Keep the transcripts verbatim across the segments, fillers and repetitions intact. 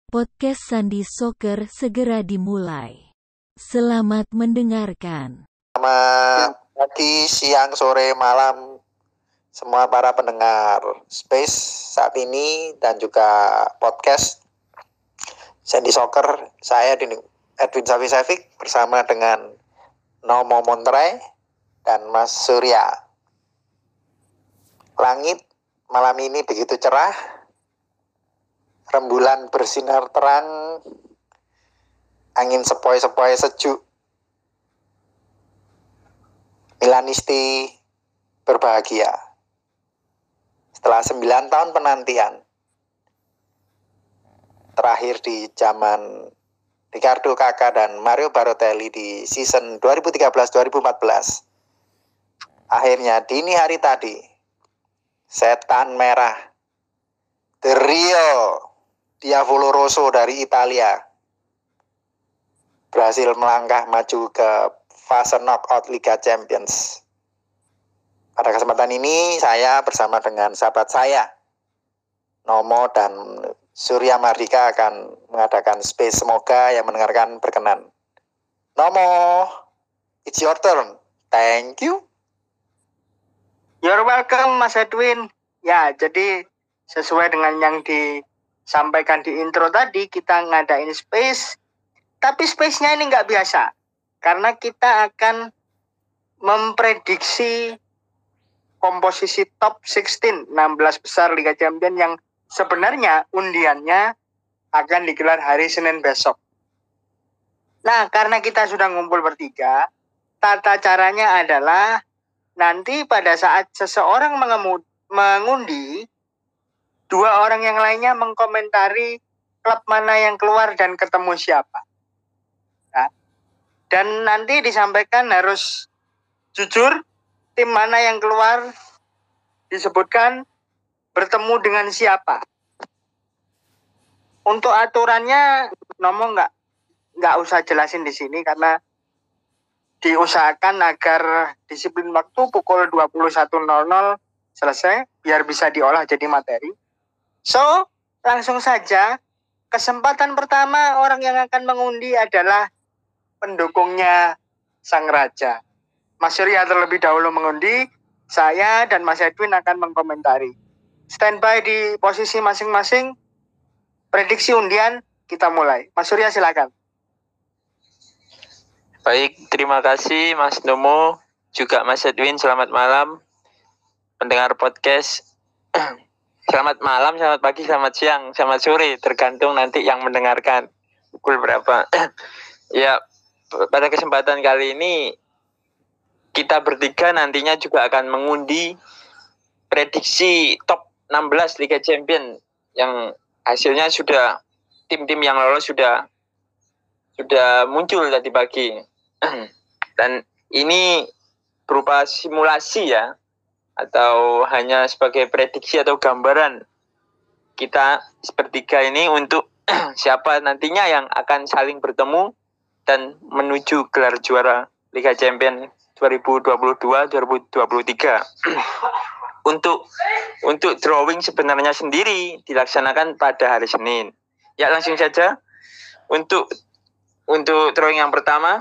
Podcast Sandi Soccer segera dimulai. Selamat mendengarkan. Selamat pagi, siang, sore, malam semua para pendengar Space saat ini dan juga podcast Sandi Soccer. Saya Edwin Safi-Safik bersama dengan Nomo Monterai dan Mas Surya. Langit malam ini begitu cerah. Rembulan bersinar terang, angin sepoi-sepoi sejuk. Milanisti berbahagia. Setelah sembilan tahun penantian, terakhir di zaman Ricardo Kakak dan Mario Balotelli di season dua ribu tiga belas dua ribu empat belas. Akhirnya dini hari tadi, setan merah, The Rio Diavolo Rosso dari Italia berhasil melangkah maju ke fase knockout Liga Champions. Pada kesempatan ini saya bersama dengan sahabat saya Nomo dan Surya Mardika akan mengadakan space. Semoga yang mendengarkan berkenan. Nomo, it's your turn. Thank you. You're welcome, Mas Edwin. Ya, jadi sesuai dengan yang disampaikan di intro tadi, kita ngadain space. Tapi space-nya ini nggak biasa. Karena kita akan memprediksi komposisi top enam belas, enam belas besar Liga Champions yang sebenarnya undiannya akan digelar hari Senin besok. Nah, karena kita sudah ngumpul bertiga, tata caranya adalah nanti pada saat seseorang mengemud, mengundi, dua orang yang lainnya mengkomentari klub mana yang keluar dan ketemu siapa. Nah, dan nanti disampaikan harus jujur, tim mana yang keluar disebutkan bertemu dengan siapa. Untuk aturannya, Nomo nggak nggak usah jelasin di sini karena diusahakan agar disiplin waktu pukul dua puluh satu nol nol selesai biar bisa diolah jadi materi. So, langsung saja, kesempatan pertama orang yang akan mengundi adalah pendukungnya Sang Raja. Mas Surya terlebih dahulu mengundi, saya dan Mas Edwin akan mengkomentari. Standby di posisi masing-masing, prediksi undian, kita mulai. Mas Surya silakan. Baik, terima kasih Mas Nomo, juga Mas Edwin, selamat malam. Pendengar podcast, selamat malam, selamat pagi, selamat siang, selamat sore, tergantung nanti yang mendengarkan pukul berapa. Ya, pada kesempatan kali ini kita bertiga nantinya juga akan mengundi prediksi top enam belas Liga Champions yang hasilnya sudah, tim-tim yang lolos sudah sudah muncul tadi pagi. Dan ini berupa simulasi ya, atau hanya sebagai prediksi atau gambaran kita sepertiga ini untuk siapa nantinya yang akan saling bertemu dan menuju gelar juara Liga Champions dua ribu dua puluh dua dua ribu dua puluh tiga. Untuk untuk drawing sebenarnya sendiri dilaksanakan pada hari Senin. Ya, langsung saja untuk untuk drawing yang pertama.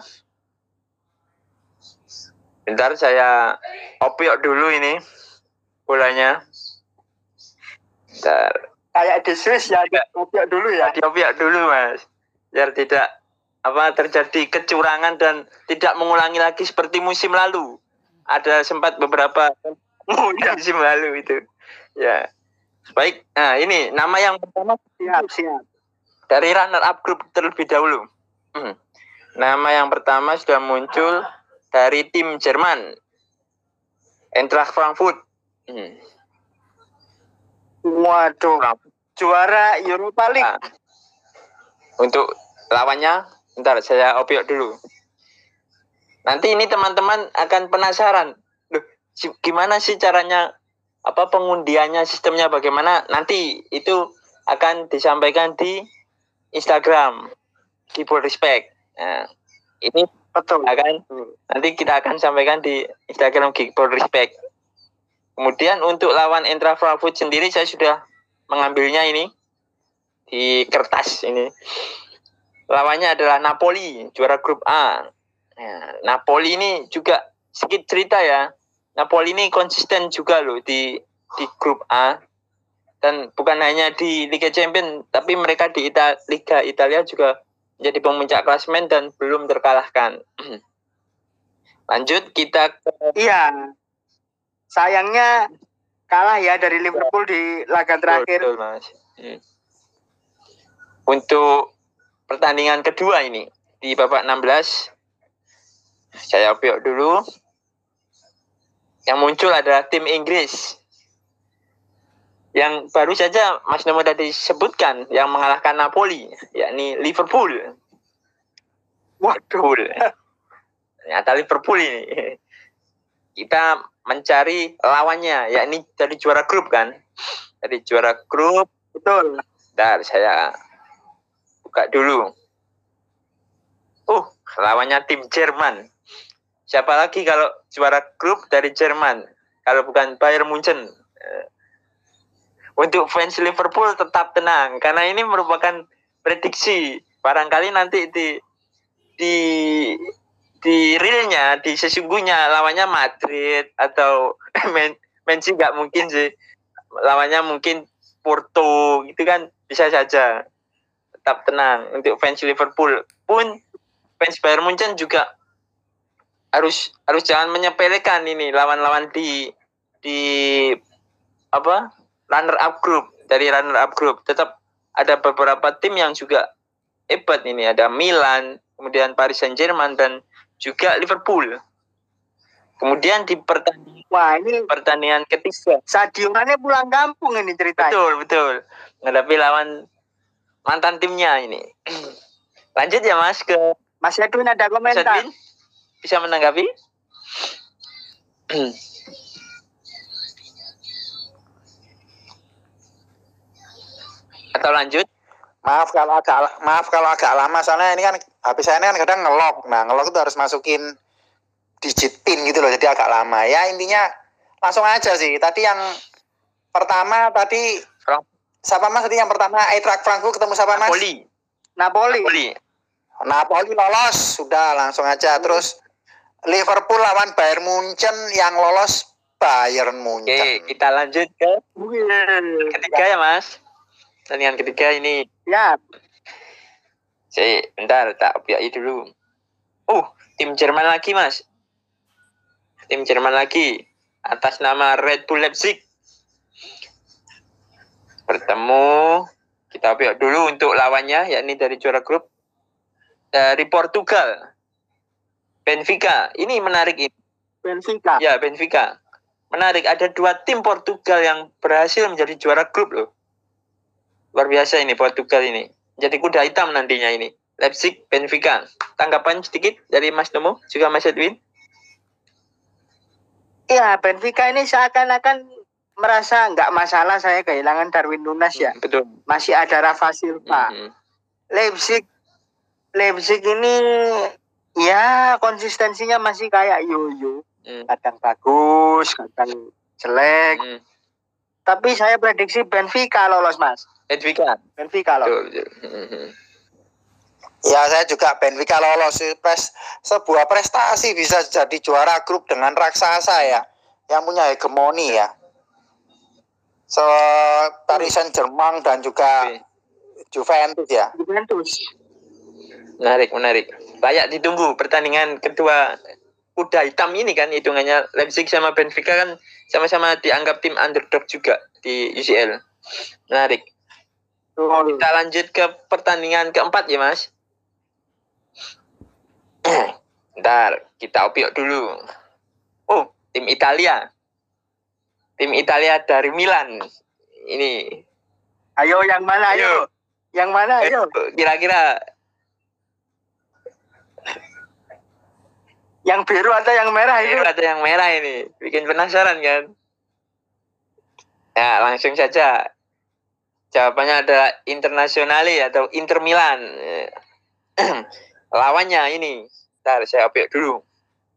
Bentar, saya opiok dulu ini bolanya. Bentar. Kayak di Swiss ya, opiok dulu ya. Opiok dulu Mas, biar tidak apa terjadi kecurangan dan tidak mengulangi lagi seperti musim lalu. Ada sempat beberapa oh, ya. musim lalu itu. Ya. Baik. Nah, ini nama yang pertama siap, siap. Dari runner up group terlebih dahulu. Hmm. Nama yang pertama sudah muncul dari tim Jerman, Eintracht Frankfurt. Hmm. Waduh, juara Europa League. Nah, untuk lawannya, bentar saya opiok dulu. Nanti ini teman-teman akan penasaran, loh, gimana sih caranya, apa pengundiannya, sistemnya bagaimana? Nanti itu akan disampaikan di Instagram Keyboard Respect. Nah, ini betul akan nanti kita akan sampaikan di Instagram Keyboard Respect. Kemudian untuk lawan Eintracht Frankfurt sendiri saya sudah mengambilnya ini di kertas ini. Lawannya adalah Napoli, juara grup A. Nah, Napoli ini juga sedikit cerita ya. Napoli ini konsisten juga loh di di grup A. Dan bukan hanya di Liga Champions, tapi mereka di Ita- Liga Italia juga menjadi pemuncak klasemen dan belum terkalahkan. Lanjut kita ke... Iya. Sayangnya kalah ya dari Liverpool di laga terakhir. Betul, Mas. Hmm. Untuk pertandingan kedua ini di babak enam belas, saya opiok dulu. Yang muncul adalah tim Inggris yang baru saja Mas Nomo tadi sebutkan, yang mengalahkan Napoli, yakni Liverpool. Waduh, ternyata Liverpool ini. Kita mencari lawannya, yakni dari juara grup kan, dari juara grup. Betul. Bentar, saya buka dulu. Uh, lawannya tim Jerman. Siapa lagi kalau juara grup dari Jerman? Kalau bukan Bayern Munchen. Untuk fans Liverpool tetap tenang, karena ini merupakan prediksi. Barangkali nanti di di di realnya, di sesungguhnya lawannya Madrid atau Man, Man City nggak mungkin sih. Lawannya mungkin Porto, gitu kan bisa saja. Tetap tenang. Untuk fans Liverpool pun, fans Bayern Munchen juga harus harus jangan menyepelekan ini lawan-lawan di di apa runner up group. Dari runner up group tetap ada beberapa tim yang juga hebat ini, ada Milan, kemudian Paris Saint-Germain dan juga Liverpool. Kemudian di pertandingan Wah, ini pertandingan ketiga, Sadio Mane pulang kampung ini ceritanya. betul betul menghadapi lawan mantan timnya ini. Lanjut ya Mas ke Mas Edwin, ada Mas komentar. Edwin, bisa menanggapi? Atau lanjut? Maaf kalau agak maaf kalau agak lama, soalnya ini kan H P saya ini kan kadang ngelok. Nah, ngelok itu harus masukin digit pin gitu loh, jadi agak lama. Ya intinya langsung aja sih. Tadi yang pertama tadi Frank. siapa Mas tadi yang pertama? Eintracht Frankfurt ketemu siapa Mas? Napoli. Napoli. Napoli. Napoli lolos, sudah langsung aja. Terus Liverpool lawan Bayern Munchen, yang lolos Bayern Munchen. Oke, kita lanjut ke ketiga ya Mas. Pertandingan ketiga ini, Ya, saya bentar tak opiai dulu. Uh, tim Jerman lagi Mas. Tim Jerman lagi atas nama Red Bull Leipzig bertemu. Kita opiak dulu untuk lawannya, yakni dari juara grup dari Portugal, Benfica. Ini menarik ini. Benfica. Ya, Benfica. Menarik, ada dua tim Portugal yang berhasil menjadi juara grup loh. Luar biasa ini Portugal ini. Jadi kuda hitam nantinya ini. Leipzig, Benfica. Tanggapan sedikit dari Mas Nomo, juga Mas Edwin? Iya, Benfica ini seakan-akan merasa nggak masalah saya kehilangan Darwin Núñez ya. Hmm, betul. Masih ada Rafa Silva. Hmm. Leipzig, Leipzig ini ya konsistensinya masih kayak yoyo. Hmm. Kadang bagus, kadang jelek. Hmm. Tapi saya prediksi Benfica lolos, Mas. Benfica. Benfica lolos. Betul, betul. Hmm. Ya, saya juga Benfica lolos. Pres, sebuah prestasi bisa jadi juara grup dengan raksasa ya, yang punya hegemoni ya. So, Paris Saint-Germain dan juga Oke. Juventus ya. Juventus. Menarik, menarik. Layak ditunggu pertandingan kedua kuda hitam ini kan, hitungannya Leipzig sama Benfica kan sama-sama dianggap tim underdog juga di U C L. Menarik. Kita lanjut ke pertandingan keempat ya Mas. Ntar kita opiok dulu. Oh, tim Italia. Tim Italia dari Milan. Ini. Ayo yang mana ayo? Ayo. Yang mana ayo? Kira-kira Yang biru atau yang merah itu? biru atau yang merah ini? Bikin penasaran kan? Ya, langsung saja. Jawabannya adalah Internazionale atau Inter Milan. Lawannya ini. Ntar saya opiok dulu.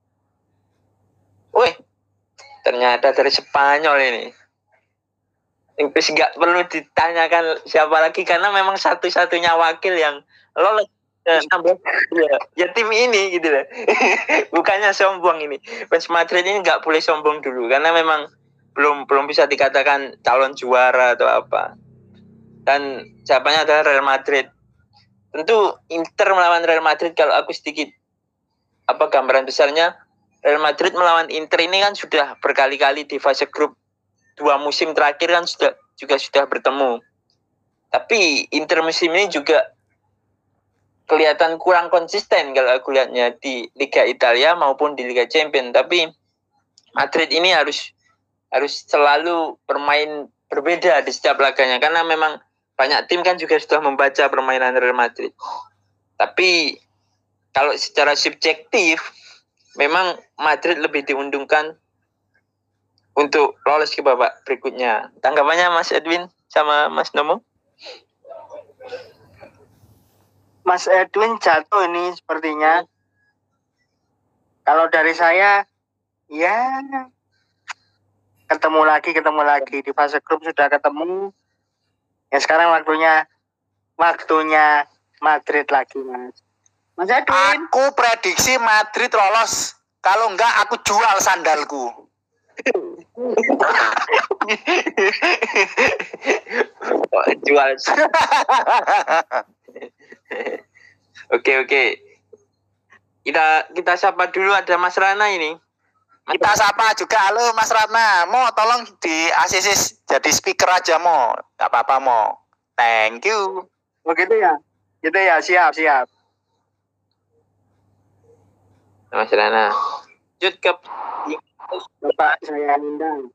Wih, ternyata dari Spanyol ini. Terus nggak perlu ditanyakan siapa lagi karena memang satu-satunya wakil yang lolos eh, ya, ya tim ini gitu loh. Bukannya sombong ini. Fans Madrid ini nggak boleh sombong dulu karena memang belum belum bisa dikatakan calon juara atau apa. Dan jawabannya adalah Real Madrid. Tentu Inter melawan Real Madrid kalau aku sedikit apa gambaran besarnya Real Madrid melawan Inter ini kan sudah berkali-kali di fase grup. Dua musim terakhir kan sudah juga sudah bertemu. Tapi Inter musim ini juga kelihatan kurang konsisten kalau aku lihatnya di Liga Italia maupun di Liga Champions. Tapi Madrid ini harus harus selalu bermain berbeda di setiap laganya karena memang banyak tim kan juga sudah membaca permainan Real Madrid. Tapi kalau secara subjektif memang Madrid lebih diuntungkan untuk lolos ke babak berikutnya. Tanggapannya Mas Edwin sama Mas Nomo? Mas Edwin jatuh ini sepertinya. Kalau dari saya, ya ketemu lagi, ketemu lagi di fase grup sudah ketemu. Ya sekarang waktunya, waktunya Madrid lagi, Mas. Mas Edwin. Aku prediksi Madrid lolos. Kalau enggak, aku jual sandalku. Jual. Oke oke. Kita kita sapa dulu ada Mas Rana ini. Mas Kita sapa juga. Halo Mas Ratna. Mo tolong di A C C jadi speaker aja Mo. Gak apa-apa Mo. Thank you. Begitu ya? Gitu ya, siap siap. Mas Rana. Lanjut ke Bapak saya undang.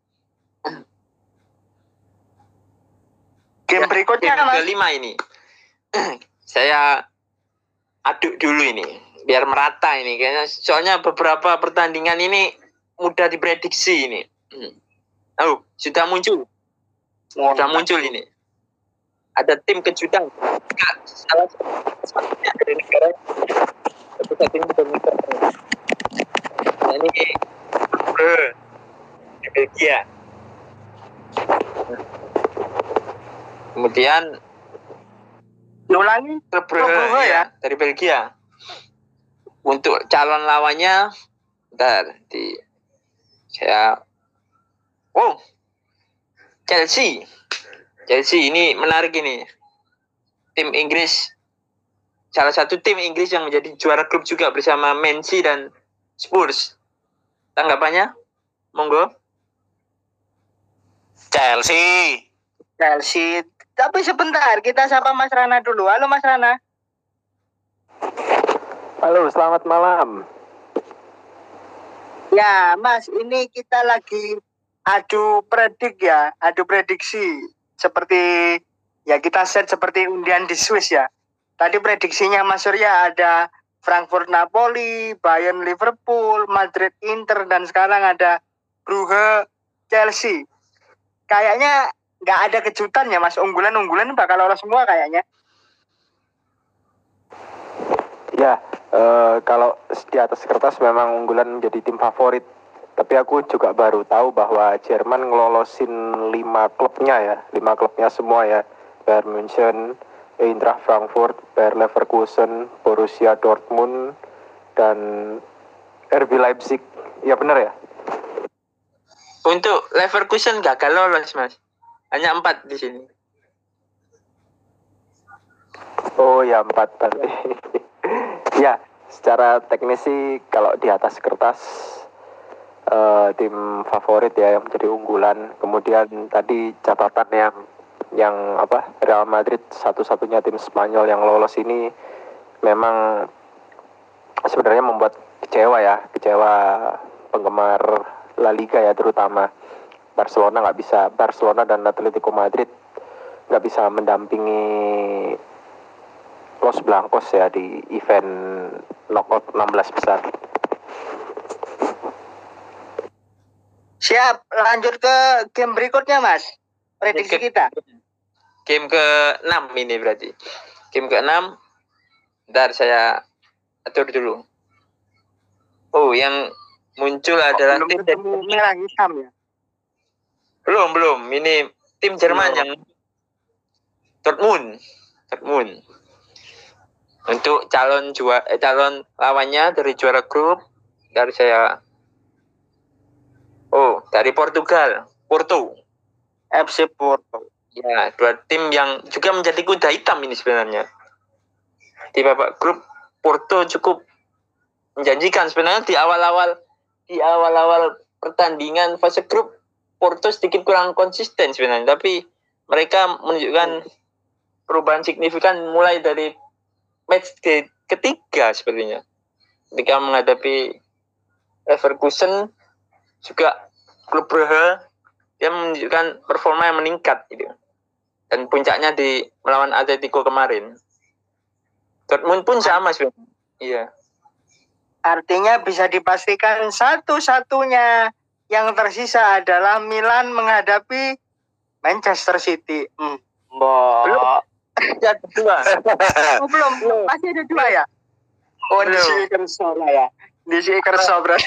Game berikutnya game Mas. kelima ini. Saya aduk dulu ini biar merata ini kayaknya soalnya beberapa pertandingan ini mudah diprediksi ini. Oh, sudah muncul. Sudah muncul ini. Ada tim kejutan. Salah satunya dari negara satu-satunya dari negara. Nah, ini di Belgia. Kemudian Diulangi Klub Klub Brugge Brugge ya? ya dari Belgia. Untuk calon lawannya, bentar di saya. Oh, Chelsea. Chelsea ini menarik ini. Tim Inggris, salah satu tim Inggris yang menjadi juara grup juga bersama Man City dan Spurs. Tanggapannya, monggo. Chelsea. Chelsea. Tapi sebentar, kita sapa Mas Rana dulu. Halo Mas Rana. Halo, selamat malam. Ya, Mas, ini kita lagi adu predik ya, adu prediksi. Seperti ya kita set seperti undian di Swiss ya. Tadi prediksinya Mas Surya ada Frankfurt Napoli, Bayern Liverpool, Madrid Inter, dan sekarang ada Brugge Chelsea. Kayaknya nggak ada kejutan ya Mas, unggulan-unggulan bakal lolos semua kayaknya. Ya, eh, kalau di atas kertas memang unggulan menjadi tim favorit. Tapi aku juga baru tahu bahwa Jerman ngelolosin lima klubnya ya, lima klubnya semua ya. Bayern München, Eintracht Frankfurt, Bayer Leverkusen, Borussia Dortmund, dan R B Leipzig. Ya benar ya? Untuk Leverkusen gagal lolos, Mas. Hanya empat di sini. Oh ya, empat berarti. Ya, secara teknis sih kalau di atas kertas uh, tim favorit ya yang menjadi unggulan. Kemudian tadi catatan yang yang apa Real Madrid satu-satunya tim Spanyol yang lolos ini memang sebenarnya membuat kecewa ya, kecewa penggemar La Liga ya, terutama Barcelona nggak bisa, Barcelona dan Atletico Madrid nggak bisa mendampingi Los Blancos ya di event knockout enam belas besar. Siap, lanjut ke game berikutnya Mas. Prediksi kita. Game ke enam ini berarti. Game ke enam. Bentar saya atur dulu. Oh, yang muncul adalah belum tim ketemu merah hitam ya. Belum, belum. Ini tim Jerman Oh. yang Dortmund. Dortmund. Untuk calon juara eh, calon lawannya dari juara grup dari saya. Oh, dari Portugal, Porto. F C Porto. Ya, dua tim yang juga menjadi kuda hitam ini sebenarnya. Di babak grup Porto cukup menjanjikan sebenarnya di awal-awal di awal-awal pertandingan fase grup Porto sedikit kurang konsisten sebenarnya, tapi mereka menunjukkan perubahan signifikan mulai dari match day ketiga sepertinya. Ketika menghadapi Leverkusen juga klub Brugge, dia menunjukkan performa yang meningkat gitu. Dan puncaknya di melawan Atletico kemarin. Dortmund pun sama sebenarnya. Iya. Artinya bisa dipastikan satu-satunya yang tersisa adalah Milan menghadapi Manchester City. Hmm. Belum. Ada dua. Oh, belum, masih ada dua ya? Oh, di Belum. si Kerso lah ya. Di si Kerso berarti.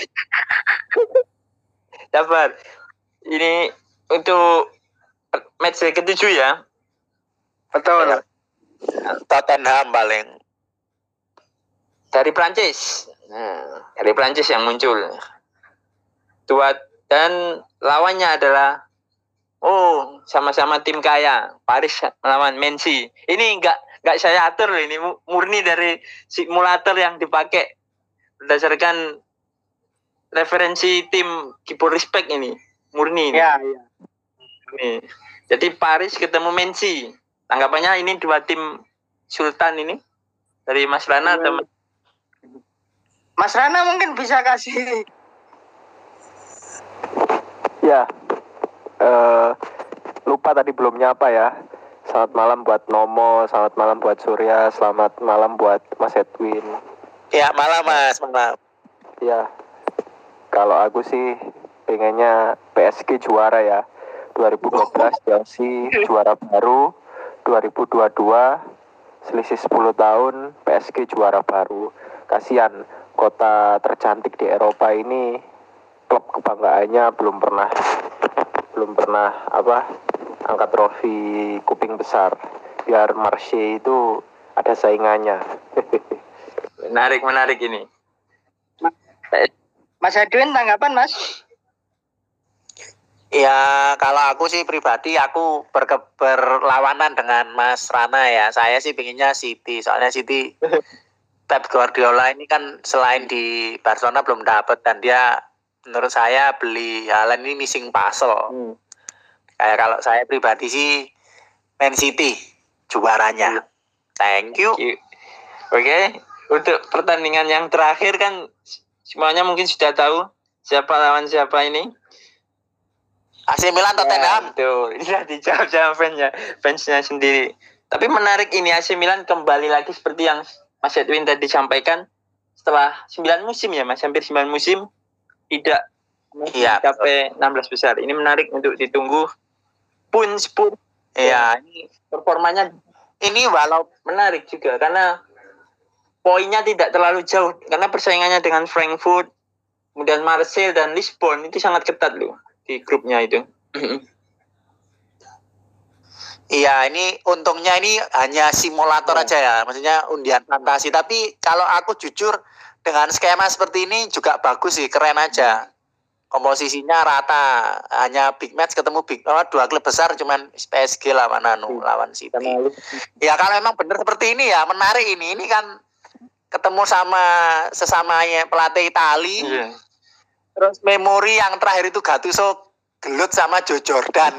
Dapat. Ini untuk match day ketujuh ya. Betul. Tottenham paling. Dari Prancis. Nah, dari Prancis yang muncul. Dua dan lawannya adalah oh, sama-sama tim kaya. Paris melawan Man City. Ini enggak enggak saya atur loh, ini murni dari simulator yang dipakai berdasarkan referensi tim Keeper Respect ini. Murni ini. Ya, ya. Ini. Jadi Paris ketemu Man City. Tanggapannya ini dua tim Sultan ini dari Mas Rana atau Mas- Mas Rana mungkin bisa kasih. Ya, eh, lupa tadi belum nyapa ya. Selamat malam buat Nomo, selamat malam buat Surya, selamat malam buat Mas Edwin. Ya malam mas, malam. Ya, kalau aku sih pengennya P S G juara ya. dua ribu dua belas Chelsea juara baru, dua ribu dua puluh dua selisih sepuluh tahun P S G juara baru. Kasihan kota tercantik di Eropa ini klub kebanggaannya belum pernah belum pernah apa angkat trofi kuping besar. Biar Marseille itu ada saingannya. menarik menarik ini. Mas Edwin tanggapan, Mas? Ya kalau aku sih pribadi aku berke, berlawanan dengan Mas Rana ya. Saya sih pinginnya City, soalnya City Pep Guardiola ini kan selain di Barcelona belum dapat, dan dia menurut saya beli Haaland ini missing puzzle. Hmm. Kayak kalau saya pribadi sih Man City juaranya. Thank you. Oke, okay. Untuk pertandingan yang terakhir kan semuanya mungkin sudah tahu siapa lawan siapa ini. A C Milan Tottenham. Ya, tuh, ini sudah dijawab sama fansnya, fansnya sendiri. Tapi menarik ini A C Milan kembali lagi seperti yang Mas Edwin tadi sampaikan, setelah sembilan musim ya Mas, hampir sembilan musim tidak Iya, mencapai enam belas besar. Ini menarik untuk ditunggu. Pun Spurs Iya, ini performanya ini walau menarik juga karena poinnya tidak terlalu jauh, karena persaingannya dengan Frankfurt, kemudian Marseille dan Lisbon itu sangat ketat loh di grupnya itu. iya ini untungnya ini hanya simulator Ya. aja ya, maksudnya undian fantasi. Tapi kalau aku jujur dengan skema seperti ini juga bagus sih, keren aja. Komposisinya rata, hanya big match ketemu big oh, dua klub besar, cuman P S G lawan anu lawan City. Ya kalau emang bener seperti ini ya menarik ini. Ini kan ketemu sama sesamanya pelatih Itali. Iya. Terus memori yang terakhir itu Gattuso gelut sama Joe Jordan.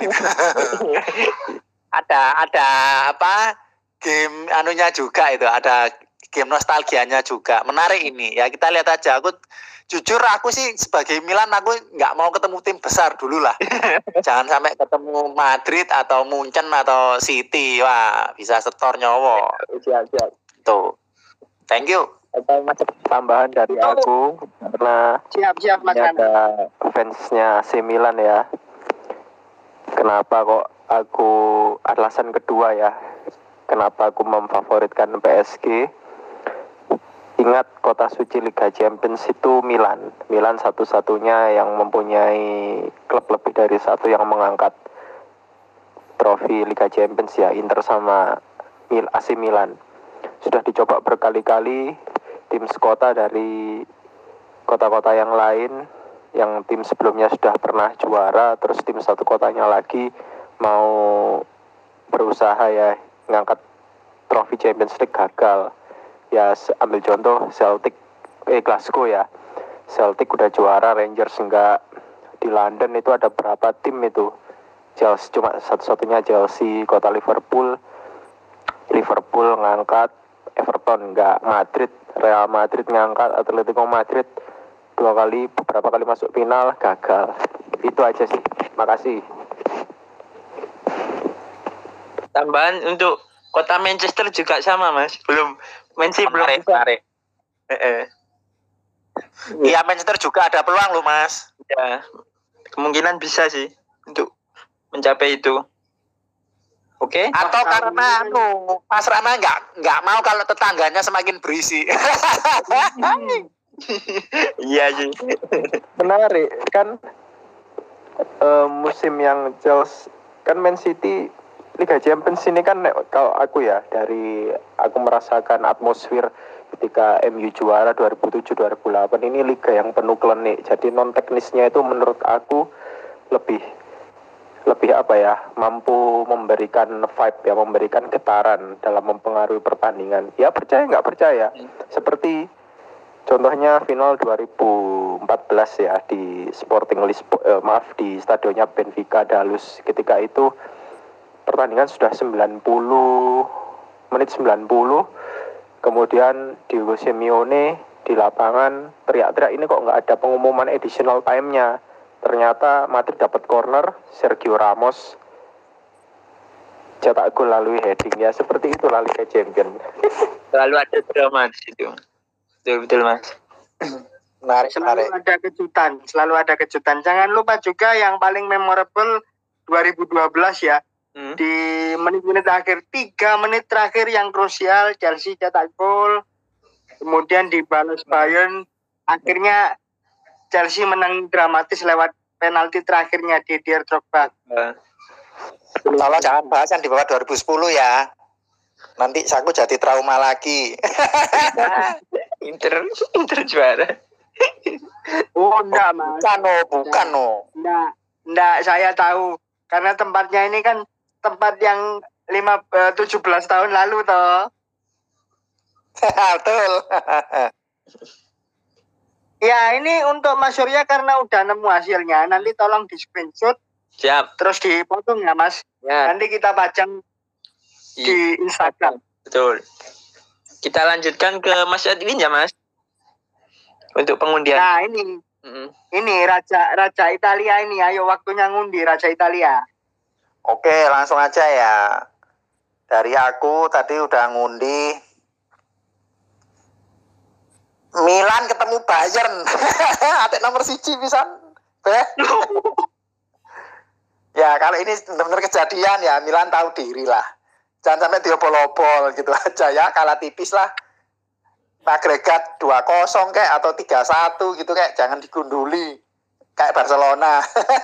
ada ada apa game anunya juga itu, ada game nostalgianya juga. Menarik ini ya, kita lihat aja. Aku jujur aku sih sebagai Milan aku nggak mau ketemu tim besar dulu lah. Jangan sampai ketemu Madrid atau Munchen atau City, wah bisa setor nyowo. Siap, siap. Tuh, thank you. Atau tambahan dari aku karena Siap-siap, Mas ini Rana. ada fansnya A C Milan ya. Kenapa kok aku alasan kedua ya? Kenapa aku memfavoritkan P S G? Ingat kota suci Liga Champions itu Milan. Milan satu-satunya yang mempunyai klub lebih dari satu yang mengangkat trofi Liga Champions ya, Inter sama Mil- A C Milan. Sudah dicoba berkali-kali tim sekota dari kota-kota yang lain, yang tim sebelumnya sudah pernah juara, terus tim satu kotanya lagi mau berusaha ya ngangkat trofi Champions League, gagal. Ya ambil contoh Celtic, eh Glasgow ya. Celtic udah juara, Rangers enggak. Di London itu ada berapa tim itu? Chelsea cuma satu-satunya Chelsea, kota Liverpool. Liverpool ngangkat, Everton enggak, Madrid, Real Madrid ngangkat, Atletico Madrid dua kali, beberapa kali masuk final, gagal. Itu aja sih. Makasih. Tambahan untuk kota Manchester juga sama, Mas. Belum Manchester belum Menarik, bisa. menarik. Heeh. Iya, Manchester juga ada peluang loh, Mas. Ya, kemungkinan bisa sih untuk mencapai itu. Oke. Atau karena anu, Mas Rama nggak nggak mau kalau tetangganya semakin berisi. Iya sih. Menarik kan, uh, musim yang Chelsea kan Man City Liga Champions ini kan, kalau aku ya, dari aku merasakan atmosfer ketika M U juara dua ribu tujuh dua ribu delapan, ini liga yang penuh klinik. Jadi non teknisnya itu menurut aku lebih lebih apa ya, mampu memberikan vibe ya, memberikan getaran dalam mempengaruhi pertandingan. Ya percaya nggak percaya, seperti contohnya final dua ribu empat belas ya di Sporting Lisbon, eh, maaf di stadionnya Benfica Dalus. Ketika itu pertandingan sudah sembilan puluh menit sembilan puluh, kemudian Diego Simeone di lapangan teriak-teriak, ini kok nggak ada pengumuman additional time-nya. Ternyata Madrid dapat corner, Sergio Ramos cetak gol lalu heading. Ya seperti itulah Liga Champions. Selalu ada drama di situ. Betul-betul, Mas. Menarik, Selalu menarik. ada kejutan, selalu ada kejutan. Jangan lupa juga yang paling memorable dua ribu dua belas ya. Hmm. Di menit-menit akhir, tiga menit terakhir yang krusial, Chelsea cetak gol, kemudian dibalas Bayern, akhirnya Chelsea menang dramatis lewat penalti terakhirnya Didier Drogba. Uh, Tolong jangan bahas yang di bawah dua ribu sepuluh ya. Nanti aku jadi trauma lagi. Inter, Inter juara. Oh enggak mas, Bukan no, bukan no. enggak, enggak, saya tahu karena tempatnya ini kan tempat yang lima tujuh belas tahun lalu toh. Betul. Ya ini untuk Mas Surya karena udah nemu hasilnya, nanti tolong di screenshot Siap. terus dipotong ya Mas. Ya. Nanti kita pajang di Instagram. Betul. Kita lanjutkan ke Mas Edwin ya, Mas. Untuk pengundian. Nah ini, Mm-mm. ini Raja Raja Italia ini, ayo waktunya ngundi Raja Italia. Oke, langsung aja ya. Dari aku tadi udah ngundi Milan ketemu Bayern. Atek nomor siji pisan. Beh. Ya, kalau ini benar-benar kejadian ya, Milan tahu diri lah. Jangan sampai diopol-opol gitu aja ya, kalah tipis lah. Agregat dua kosong kayak atau tiga satu gitu kayak, jangan digunduli kayak Barcelona.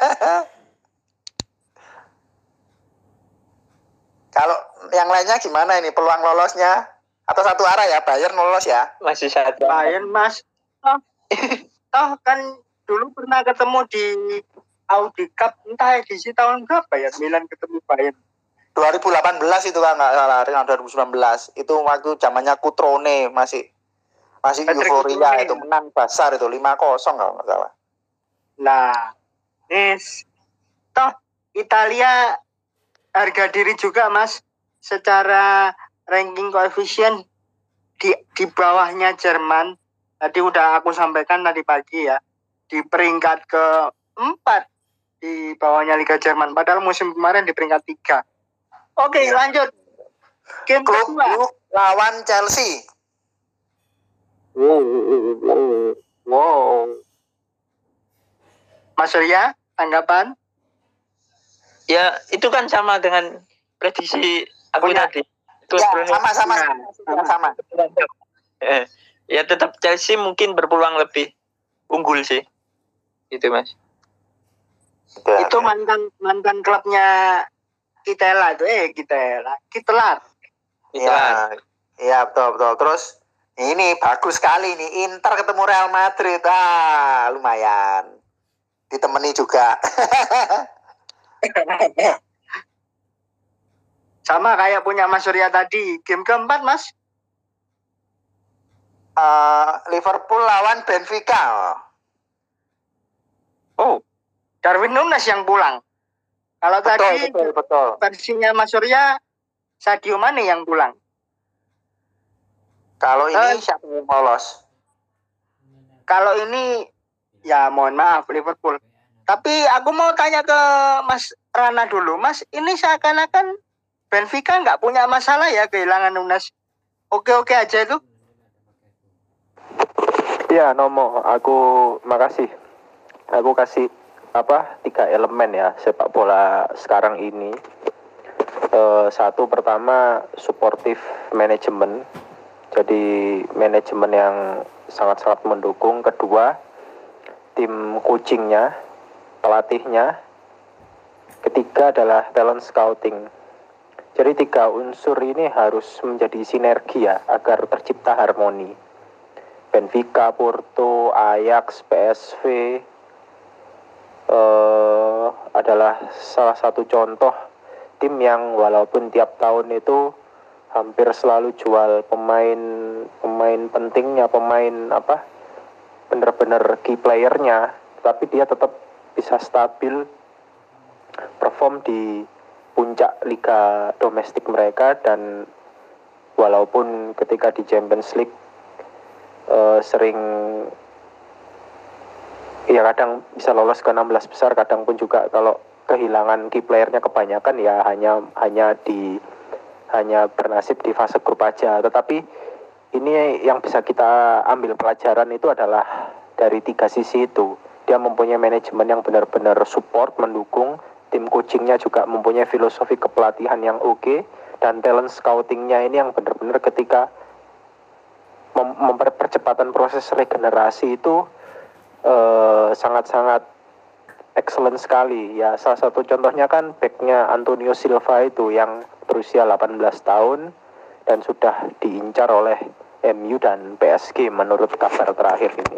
Kalau yang lainnya gimana ini peluang lolosnya? Atau satu arah ya, Bayern lolos ya? Masih satu. Bayern Mas, toh, toh kan dulu pernah ketemu di Audi Cup, entah edisi tahun berapa ya, Milan ketemu Bayern. dua ribu delapan belas itu kan nggak salah, dua ribu sembilan belas itu waktu zamannya Cutrone masih masih Patrick euforia Cutrone. itu, menang besar itu lima kosong kalau nggak salah. Nah, nis, toh Italia harga diri juga Mas, secara ranking koefisien di di bawahnya Jerman. Tadi udah aku sampaikan tadi pagi ya, di peringkat keempat di bawahnya Liga Jerman. Padahal musim kemarin di peringkat tiga. Oke, Ya. lanjut. Game Klub kedua. Brugge lawan Chelsea. Wow, wow, wow. Mas Surya, tanggapan? Ya, itu kan sama dengan prediksi aku Punya. tadi. Itu Ya, sebenarnya- sama-sama Nah, sama. Eh, ya tetap Chelsea mungkin berpeluang lebih unggul sih. Gitu, Mas. Ya, Itu mantan mantan klubnya Kitela tuh eh Kitela Kitelar. Iya, iya betul betul. Terus ini bagus sekali nih Inter ketemu Real Madrid. Ah, lumayan. Ditemani juga. Sama kayak punya Mas Surya tadi, game keempat Mas. Uh, Liverpool lawan Benfica. Oh, Darwin Núñez yang pulang. Kalau Betul, tadi betul, betul. versinya Mas Surya, Sadio Mane yang pulang. Kalau ini Uh, siapa yang lolos? Kalau ini ya mohon maaf Liverpool. Tapi aku mau tanya ke Mas Rana dulu, Mas. Ini seakan-akan Benfica nggak punya masalah ya kehilangan Núñez. Oke-oke aja itu. Ya, Nomo, aku makasih. Aku kasih apa tiga elemen ya sepak bola sekarang ini. E, satu pertama supportive manajemen. Jadi manajemen yang sangat-sangat mendukung. Kedua, tim coachingnya, pelatihnya. Ketiga adalah talent scouting. Jadi tiga unsur ini harus menjadi sinergi ya agar tercipta harmoni. Benfica, Porto, Ajax, P S V uh, adalah salah satu contoh tim yang walaupun tiap tahun itu hampir selalu jual pemain pemain pentingnya, pemain apa benar-benar key playernya, tapi dia tetap bisa stabil perform di puncak liga domestik mereka. Dan walaupun ketika di Champions League Uh, sering ya kadang bisa lolos ke enam belas besar, kadang pun juga kalau kehilangan key playernya kebanyakan ya hanya hanya di hanya bernasib di fase grup aja. Tetapi ini yang bisa kita ambil pelajaran itu adalah dari tiga sisi itu. Dia mempunyai manajemen yang benar-benar support, mendukung, tim coachingnya juga mempunyai filosofi kepelatihan yang oke, okay, dan talent scoutingnya ini yang benar-benar ketika mem- mempercepatan proses regenerasi itu uh, sangat-sangat excellent sekali ya. Salah satu contohnya kan backnya Antonio Silva itu yang berusia delapan belas tahun dan sudah diincar oleh M U dan P S G menurut kabar terakhir ini.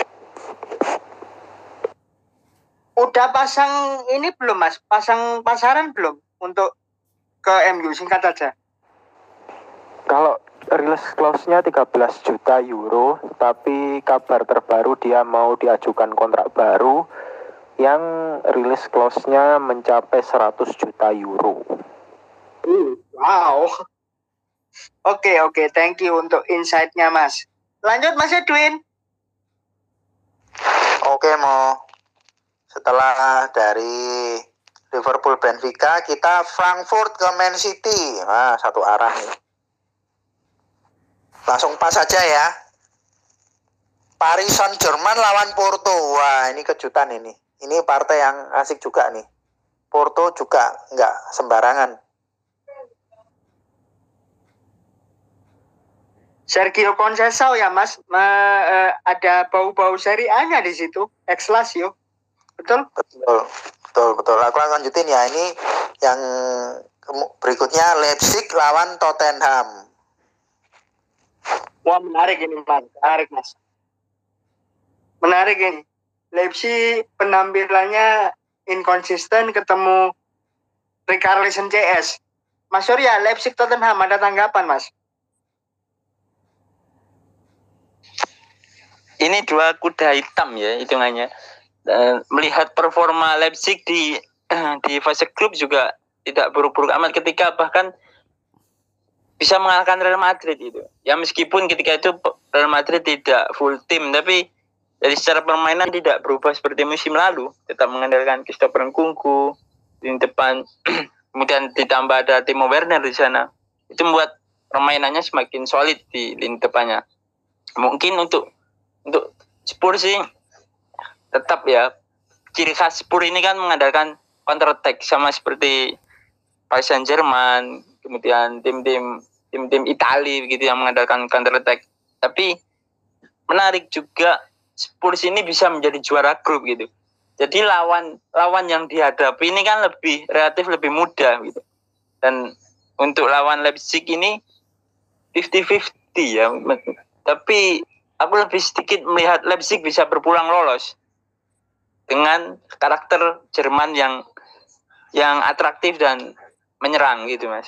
Udah pasang ini belum Mas? Pasang pasaran belum untuk ke M U, singkat aja? Kalau release clause-nya tiga belas juta euro, tapi kabar terbaru dia mau diajukan kontrak baru yang release clause-nya mencapai seratus juta euro. Wow. Oke, okay, oke, okay. Thank you untuk insight-nya Mas. Lanjut Mas Edwin. Oke, mau setelah dari Liverpool Benfica, kita Frankfurt ke Man City. Nah, satu arah nih. Langsung pas saja ya. Paris Saint-Germain lawan Porto. Wah, ini kejutan ini. Ini partai yang asik juga nih. Porto juga nggak sembarangan. Sergio Conceição ya Mas, Ma, uh, ada bau-bau Serie A-nya di situ, ex-Lazio. Betul? Betul, betul, betul. Aku lanjutin ya, ini yang berikutnya Leipzig lawan Tottenham. Wah, menarik ini Mas, menarik Mas. Menarik ini. Leipzig penampilannya inkonsisten, ketemu Richarlison C S. Mas Surya, Leipzig Tottenham ada tanggapan Mas? Ini dua kuda hitam ya hitungannya. Dan melihat performa Leipzig di di fase grup juga tidak buruk-buruk amat ketika bahkan bisa mengalahkan Real Madrid itu. Ya meskipun ketika itu Real Madrid tidak full tim, tapi dari secara permainan tidak berubah seperti musim lalu. Tetap mengandalkan Christopher Nkunku di depan, kemudian ditambah ada Timo Werner di sana. Itu membuat permainannya semakin solid di lini depannya. Mungkin untuk untuk Spurs sih tetap ya, ciri khas Spurs ini kan mengandalkan counter attack sama seperti Paris Saint-Germain, kemudian tim-tim tim-tim Italia begitu yang mengandalkan counter attack. Tapi menarik juga Spurs ini bisa menjadi juara grup gitu. Jadi lawan lawan yang dihadapi ini kan lebih relatif lebih mudah gitu. Dan untuk lawan Leipzig ini lima puluh lima puluh ya. Tapi aku lebih sedikit melihat Leipzig bisa berpulang lolos dengan karakter Jerman yang yang atraktif dan menyerang gitu, Mas.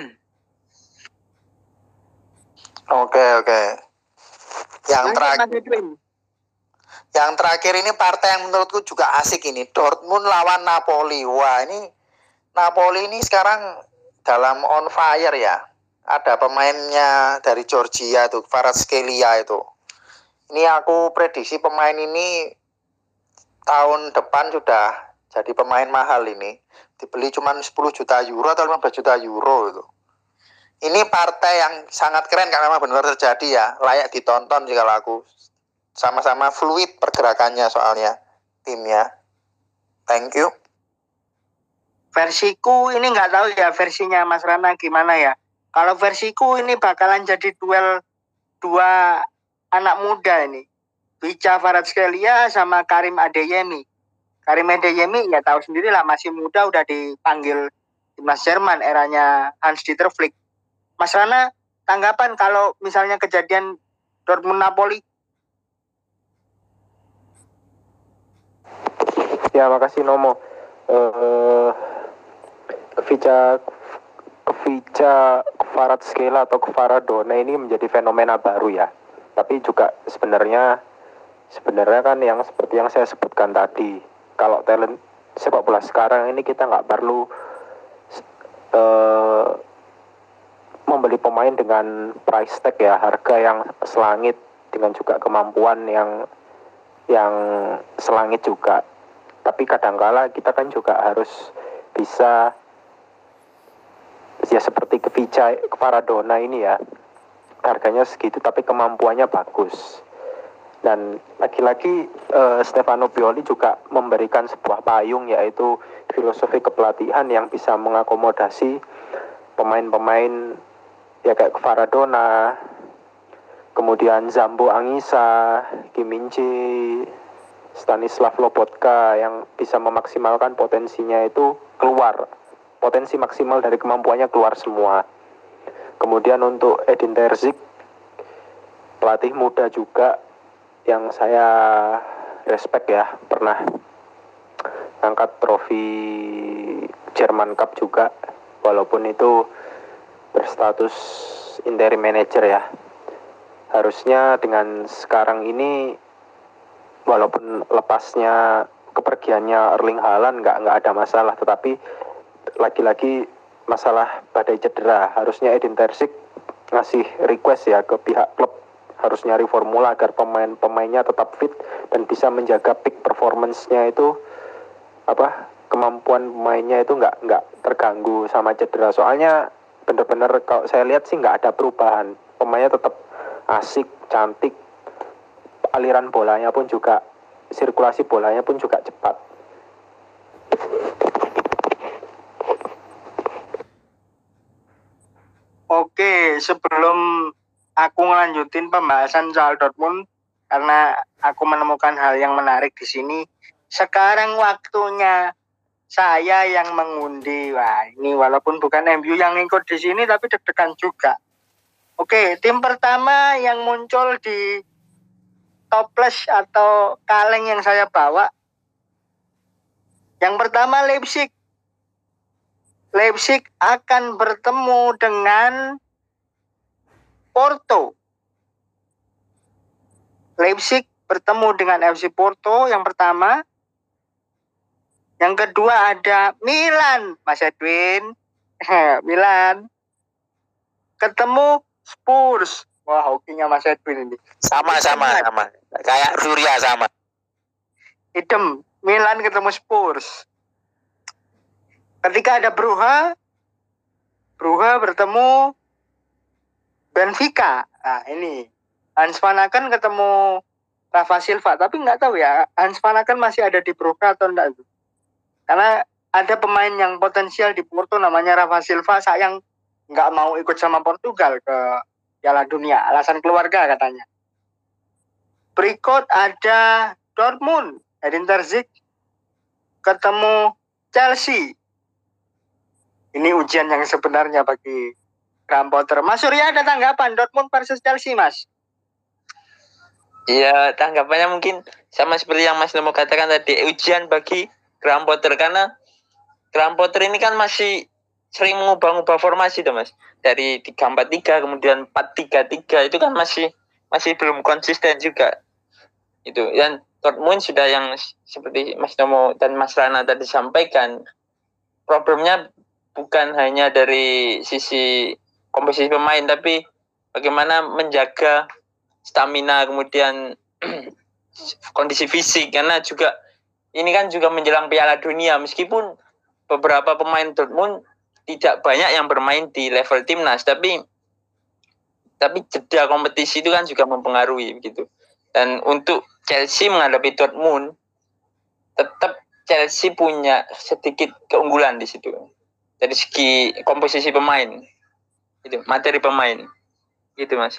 Oke, oke. Yang terakhir Yang terakhir ini partai yang menurutku juga asik ini, Dortmund lawan Napoli. Wah, ini Napoli ini sekarang dalam on fire ya. Ada pemainnya dari Georgia tuh, Kvaratskhelia itu. Ini aku prediksi pemain ini tahun depan sudah jadi pemain mahal ini. Dibeli cuma sepuluh juta euro atau lima belas juta euro itu. Ini partai yang sangat keren karena memang benar terjadi ya. Layak ditonton sih kalau aku. Sama-sama fluid pergerakannya soalnya timnya. Thank you. Versiku ini nggak tahu ya versinya Mas Rana gimana ya. Kalau versiku ini bakalan jadi duel dua anak muda ini. Vicha Kvaratskhelia sama Karim Adeyemi. Karim Adeyemi ya tahu sendiri lah masih muda udah dipanggil timnas Jerman eranya Hans Dieter Flick. Mas Rana tanggapan kalau misalnya kejadian Dortmund Napoli? Ya, makasih Nomo. Uh, Vicha Vicha Kvaratskhelia atau Kvaradona ini menjadi fenomena baru ya. Tapi juga sebenarnya sebenarnya kan yang seperti yang saya sebutkan tadi, kalau talent sepak bola sekarang ini kita nggak perlu uh, membeli pemain dengan price tag ya, harga yang selangit dengan juga kemampuan yang yang selangit juga. Tapi kadangkala kita kan juga harus bisa ya seperti ke Vicha Kvaradona ini ya, harganya segitu tapi kemampuannya bagus. Dan lagi-lagi uh, Stefano Pioli juga memberikan sebuah payung, yaitu filosofi kepelatihan yang bisa mengakomodasi pemain-pemain ya kayak Kvaradona, kemudian Zambo Anguissa, Kim Min-jae, Stanislav Lobotka, yang bisa memaksimalkan potensinya itu keluar, potensi maksimal dari kemampuannya keluar semua. Kemudian untuk Edin Terzic, pelatih muda juga yang saya respect ya, pernah angkat trofi German Cup juga, walaupun itu berstatus interim manager ya. Harusnya dengan sekarang ini, walaupun lepasnya kepergiannya Erling Haaland nggak nggak ada masalah, tetapi lagi-lagi masalah badai cedera. Harusnya Edin Terzic ngasih request ya ke pihak klub, harus nyari formula agar pemain-pemainnya tetap fit dan bisa menjaga peak performance-nya itu, apa kemampuan pemainnya itu nggak nggak terganggu sama cedera. Soalnya benar-benar kalau saya lihat sih nggak ada perubahan, pemainnya tetap asik, cantik, aliran bolanya pun juga, sirkulasi bolanya pun juga cepat. Oke, sebelum aku ngelanjutin pembahasan soal Dortmund, karena aku menemukan hal yang menarik di sini, sekarang waktunya saya yang mengundi. Wah, ini walaupun bukan M U yang ngikut di sini, tapi deg-degan juga. Oke, tim pertama yang muncul di toples atau kaleng yang saya bawa, yang pertama Leipzig. Leipzig akan bertemu dengan Porto. Leipzig bertemu dengan F C Porto yang pertama. Yang kedua ada Milan, Mas Edwin. Milan ketemu Spurs. Wah, hokinya Mas Edwin ini. Sama-sama, sama. Kayak Surya sama. Idem, Milan ketemu Spurs. Ketika ada Brugge, Brugge bertemu Benfica. Nah, ini Hans van Aken ketemu Rafa Silva. Tapi nggak tahu ya, Hans van Aken masih ada di Brugge atau enggak. Karena ada pemain yang potensial di Porto namanya Rafa Silva, sayang nggak mau ikut sama Portugal ke Piala Dunia, alasan keluarga katanya. Berikut ada Dortmund, Edin Terzic ketemu Chelsea. Ini ujian yang sebenarnya bagi Graham Potter. Mas Surya ada tanggapan Dortmund versus Chelsea, Mas? Ya, tanggapannya mungkin sama seperti yang Mas Nemo katakan tadi, ujian bagi Graham Potter, karena Graham Potter ini kan masih sering mengubah-ubah formasi tuh, Mas. Dari tiga empat tiga kemudian empat tiga tiga, itu kan masih masih belum konsisten juga. Itu. Dan Dortmund sudah yang seperti Mas Nemo dan Mas Rana tadi sampaikan, problemnya bukan hanya dari sisi komposisi pemain, tapi bagaimana menjaga stamina, kemudian kondisi fisik, karena juga ini kan juga menjelang Piala Dunia, meskipun beberapa pemain Dortmund tidak banyak yang bermain di level timnas, tapi tapi jeda kompetisi itu kan juga mempengaruhi gitu. Dan untuk Chelsea menghadapi Dortmund, tetap Chelsea punya sedikit keunggulan di situ dari segi komposisi pemain, itu materi pemain, gitu Mas.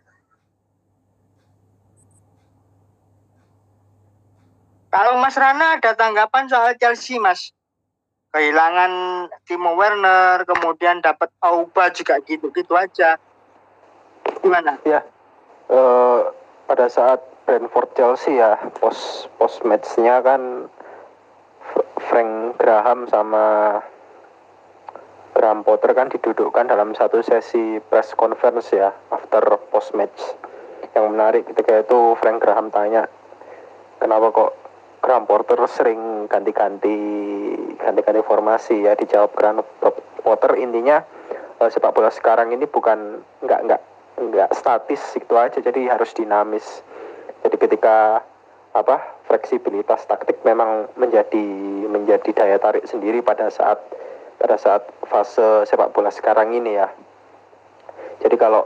Kalau Mas Rana ada tanggapan soal Chelsea, Mas? Kehilangan Timo Werner, kemudian dapat Auba juga gitu-gitu aja. Gimana? Ya, eh, pada saat Brentford Chelsea ya, post post matchnya kan Frank Graham sama Graham Potter kan didudukkan dalam satu sesi press conference ya, after post match. Yang menarik ketika itu Frank Graham tanya, kenapa kok Graham Potter sering ganti-ganti ganti-ganti formasi ya? Dijawab Graham Potter, intinya eh, sepak bola sekarang ini bukan nggak nggak nggak statis gitu aja, jadi harus dinamis. Jadi ketika apa fleksibilitas taktik memang menjadi menjadi daya tarik sendiri pada saat pada saat fase sepak bola sekarang ini ya. Jadi kalau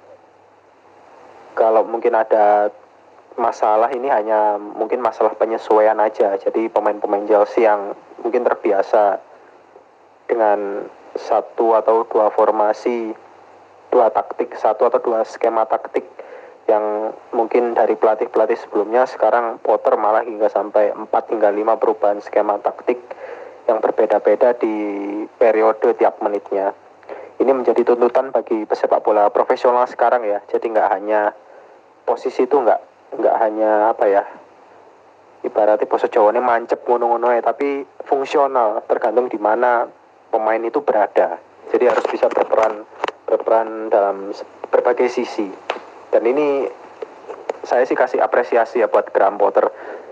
kalau mungkin ada masalah, ini hanya mungkin masalah penyesuaian aja. Jadi pemain-pemain Chelsea yang mungkin terbiasa dengan satu atau dua formasi, dua taktik, satu atau dua skema taktik yang mungkin dari pelatih-pelatih sebelumnya, sekarang Potter malah hingga sampai empat hingga lima perubahan skema taktik yang berbeda-beda di periode tiap menitnya. Ini menjadi tuntutan bagi pesepak bola profesional sekarang ya. Jadi nggak hanya posisi itu nggak nggak hanya apa ya, ibaratnya bahasa Jawane mancep ngono-ngono ya, tapi fungsional, tergantung di mana pemain itu berada. Jadi harus bisa berperan berperan dalam berbagai sisi. Dan ini saya sih kasih apresiasi ya buat Graham Potter.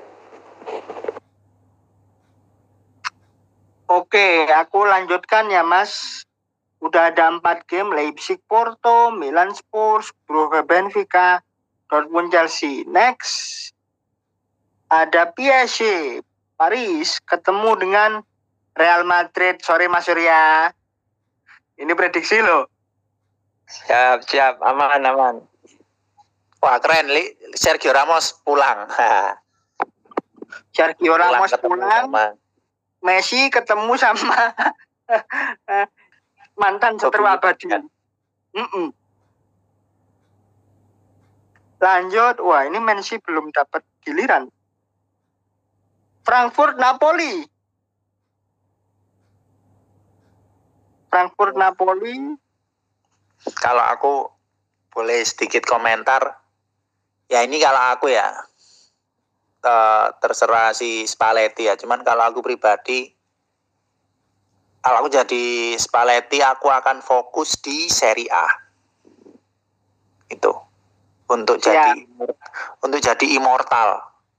Oke, aku lanjutkan ya Mas. Udah ada empat game, Leipzig Porto, Milan Spurs, Brugge Benfica, Dortmund Chelsea. Next ada P S G Paris ketemu dengan Real Madrid. Sorry Mas Surya, ini prediksi loh. Siap, siap, aman, aman. Wah keren, Li. Sergio Ramos pulang. Sergio Ramos pulang, sama Messi ketemu sama mantan seteru abadi. Mm-mm. Lanjut, wah ini Messi belum dapat giliran. Frankfurt Napoli. Frankfurt Napoli. Kalau aku boleh sedikit komentar, ya ini kalau aku ya uh, terserah si Spalletti ya. Cuman kalau aku pribadi, kalau aku jadi Spalletti, aku akan fokus di Serie A. Itu untuk Ya. jadi untuk jadi immortal,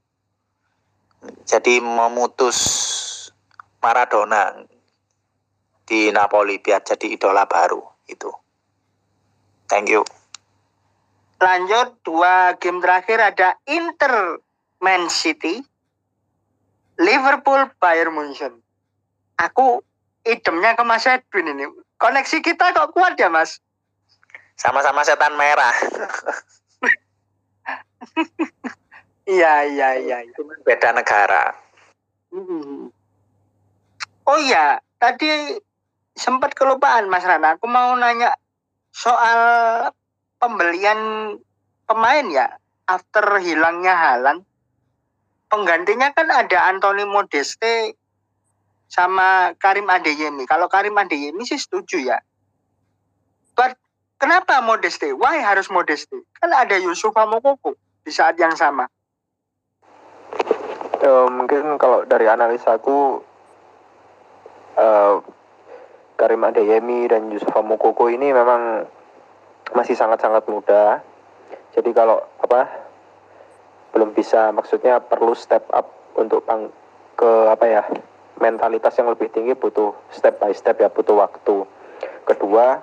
jadi memutus Maradona di Napoli biar jadi idola baru itu. Thank you. Lanjut, dua game terakhir ada Inter Man City, Liverpool Bayern Munchen. Aku idemnya ke Mas Edwin ini. Koneksi kita kok kuat ya Mas? Sama-sama setan merah. Iya, iya, iya. iya. Beda negara. Hmm. Oh iya, tadi sempat kelupaan Mas Rana. Aku mau nanya soal pembelian pemain ya. After hilangnya Haaland, penggantinya kan ada Anthony Modeste sama Karim Adeyemi. Kalau Karim Adeyemi sih setuju ya. But kenapa Modeste? Why harus Modeste? Kan ada Yusufa Moukoko di saat yang sama. Uh, mungkin kalau dari analisa aku, uh, Karim Adeyemi dan Yusufa Moukoko ini memang masih sangat-sangat muda. Jadi kalau apa belum bisa, maksudnya perlu step up untuk pang, ke apa ya mentalitas yang lebih tinggi, butuh step by step ya, butuh waktu. Kedua,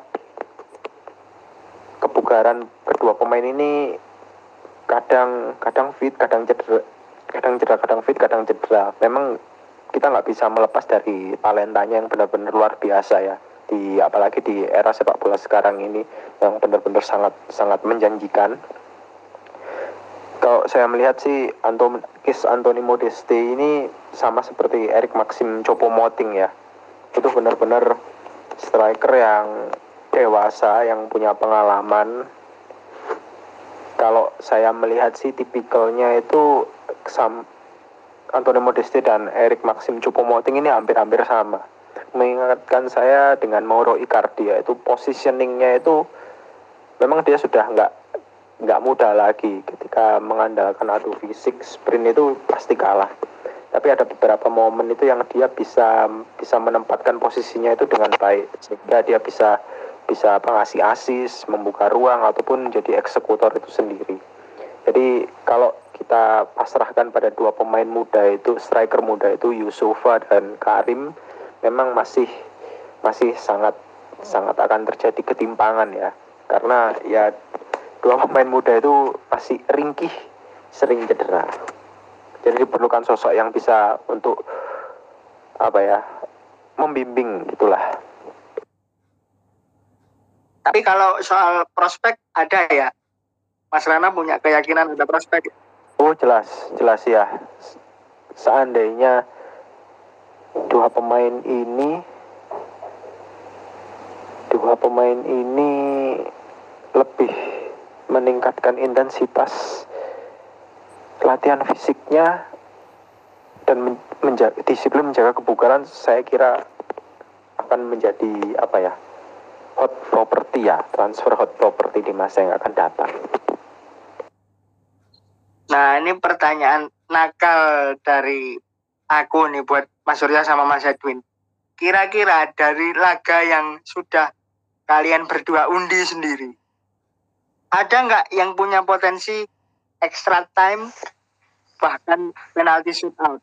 kebugaran kedua pemain ini kadang kadang fit, kadang cedera, kadang cedera, kadang fit, kadang cedera. Memang kita nggak bisa melepas dari talentanya yang benar-benar luar biasa ya, di apalagi di era sepak bola sekarang ini yang benar-benar sangat sangat menjanjikan. Kalau saya melihat sih Anton, Kis Anthony Modeste ini sama seperti Eric Maxim Choupo-Moting ya. Itu benar-benar striker yang dewasa, yang punya pengalaman. Kalau saya melihat sih tipikalnya itu sam, Anthony Modeste dan Eric Maxim Choupo-Moting ini hampir-hampir sama. Mengingatkan saya dengan Mauro Icardi ya, itu positioningnya itu memang dia sudah nggak nggak mudah lagi. Ketika mengandalkan adu fisik, sprint itu pasti kalah. Tapi ada beberapa momen itu yang dia bisa bisa menempatkan posisinya itu dengan baik, sehingga dia bisa bisa apa, ngasih asis, membuka ruang ataupun jadi eksekutor itu sendiri. Jadi kalau kita pasrahkan pada dua pemain muda itu, striker muda itu Yusufa dan Karim, memang masih masih sangat sangat akan terjadi ketimpangan ya, karena ya dua pemain muda itu masih ringkih, sering cedera. Jadi diperlukan sosok yang bisa untuk apa ya, membimbing gitulah. Tapi kalau soal prospek ada ya, Mas Rana punya keyakinan ada prospek? Oh jelas, jelas ya. Seandainya dua pemain ini, dua pemain ini lebih meningkatkan intensitas latihan fisiknya dan menjaga, disiplin menjaga kebugaran, saya kira akan menjadi apa ya, hot property ya, transfer hot property di masa yang akan datang. Nah ini pertanyaan nakal dari aku nih buat Mas Surya sama Mas Edwin. Kira-kira dari laga yang sudah kalian berdua undi sendiri, ada nggak yang punya potensi extra time bahkan penalti shootout?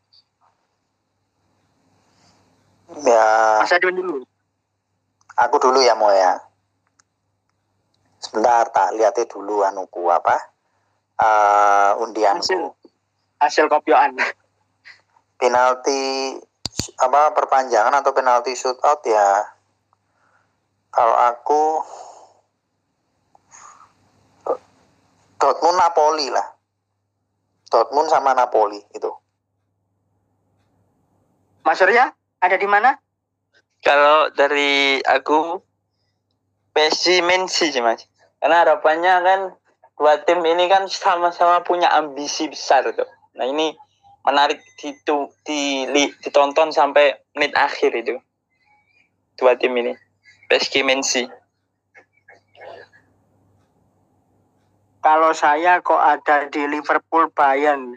Ya, Mas Edwin dulu. aku dulu ya Mo ya. Sebentar, tak lihatnya dulu anuku apa? Uh, undianku. Hasil, hasil kopioan. Penalti apa perpanjangan atau penalti shootout ya? Kalau aku Dortmund Napoli lah. Dortmund sama Napoli itu. Mas Surya ada di mana? Kalau dari aku pesimis sih Mas. Karena harapannya kan dua tim ini kan sama-sama punya ambisi besar tuh. Nah ini menarik ditu, di, ditonton sampai menit akhir itu. Dua tim ini. Pesimis. Kalau saya kok ada di Liverpool Bayern.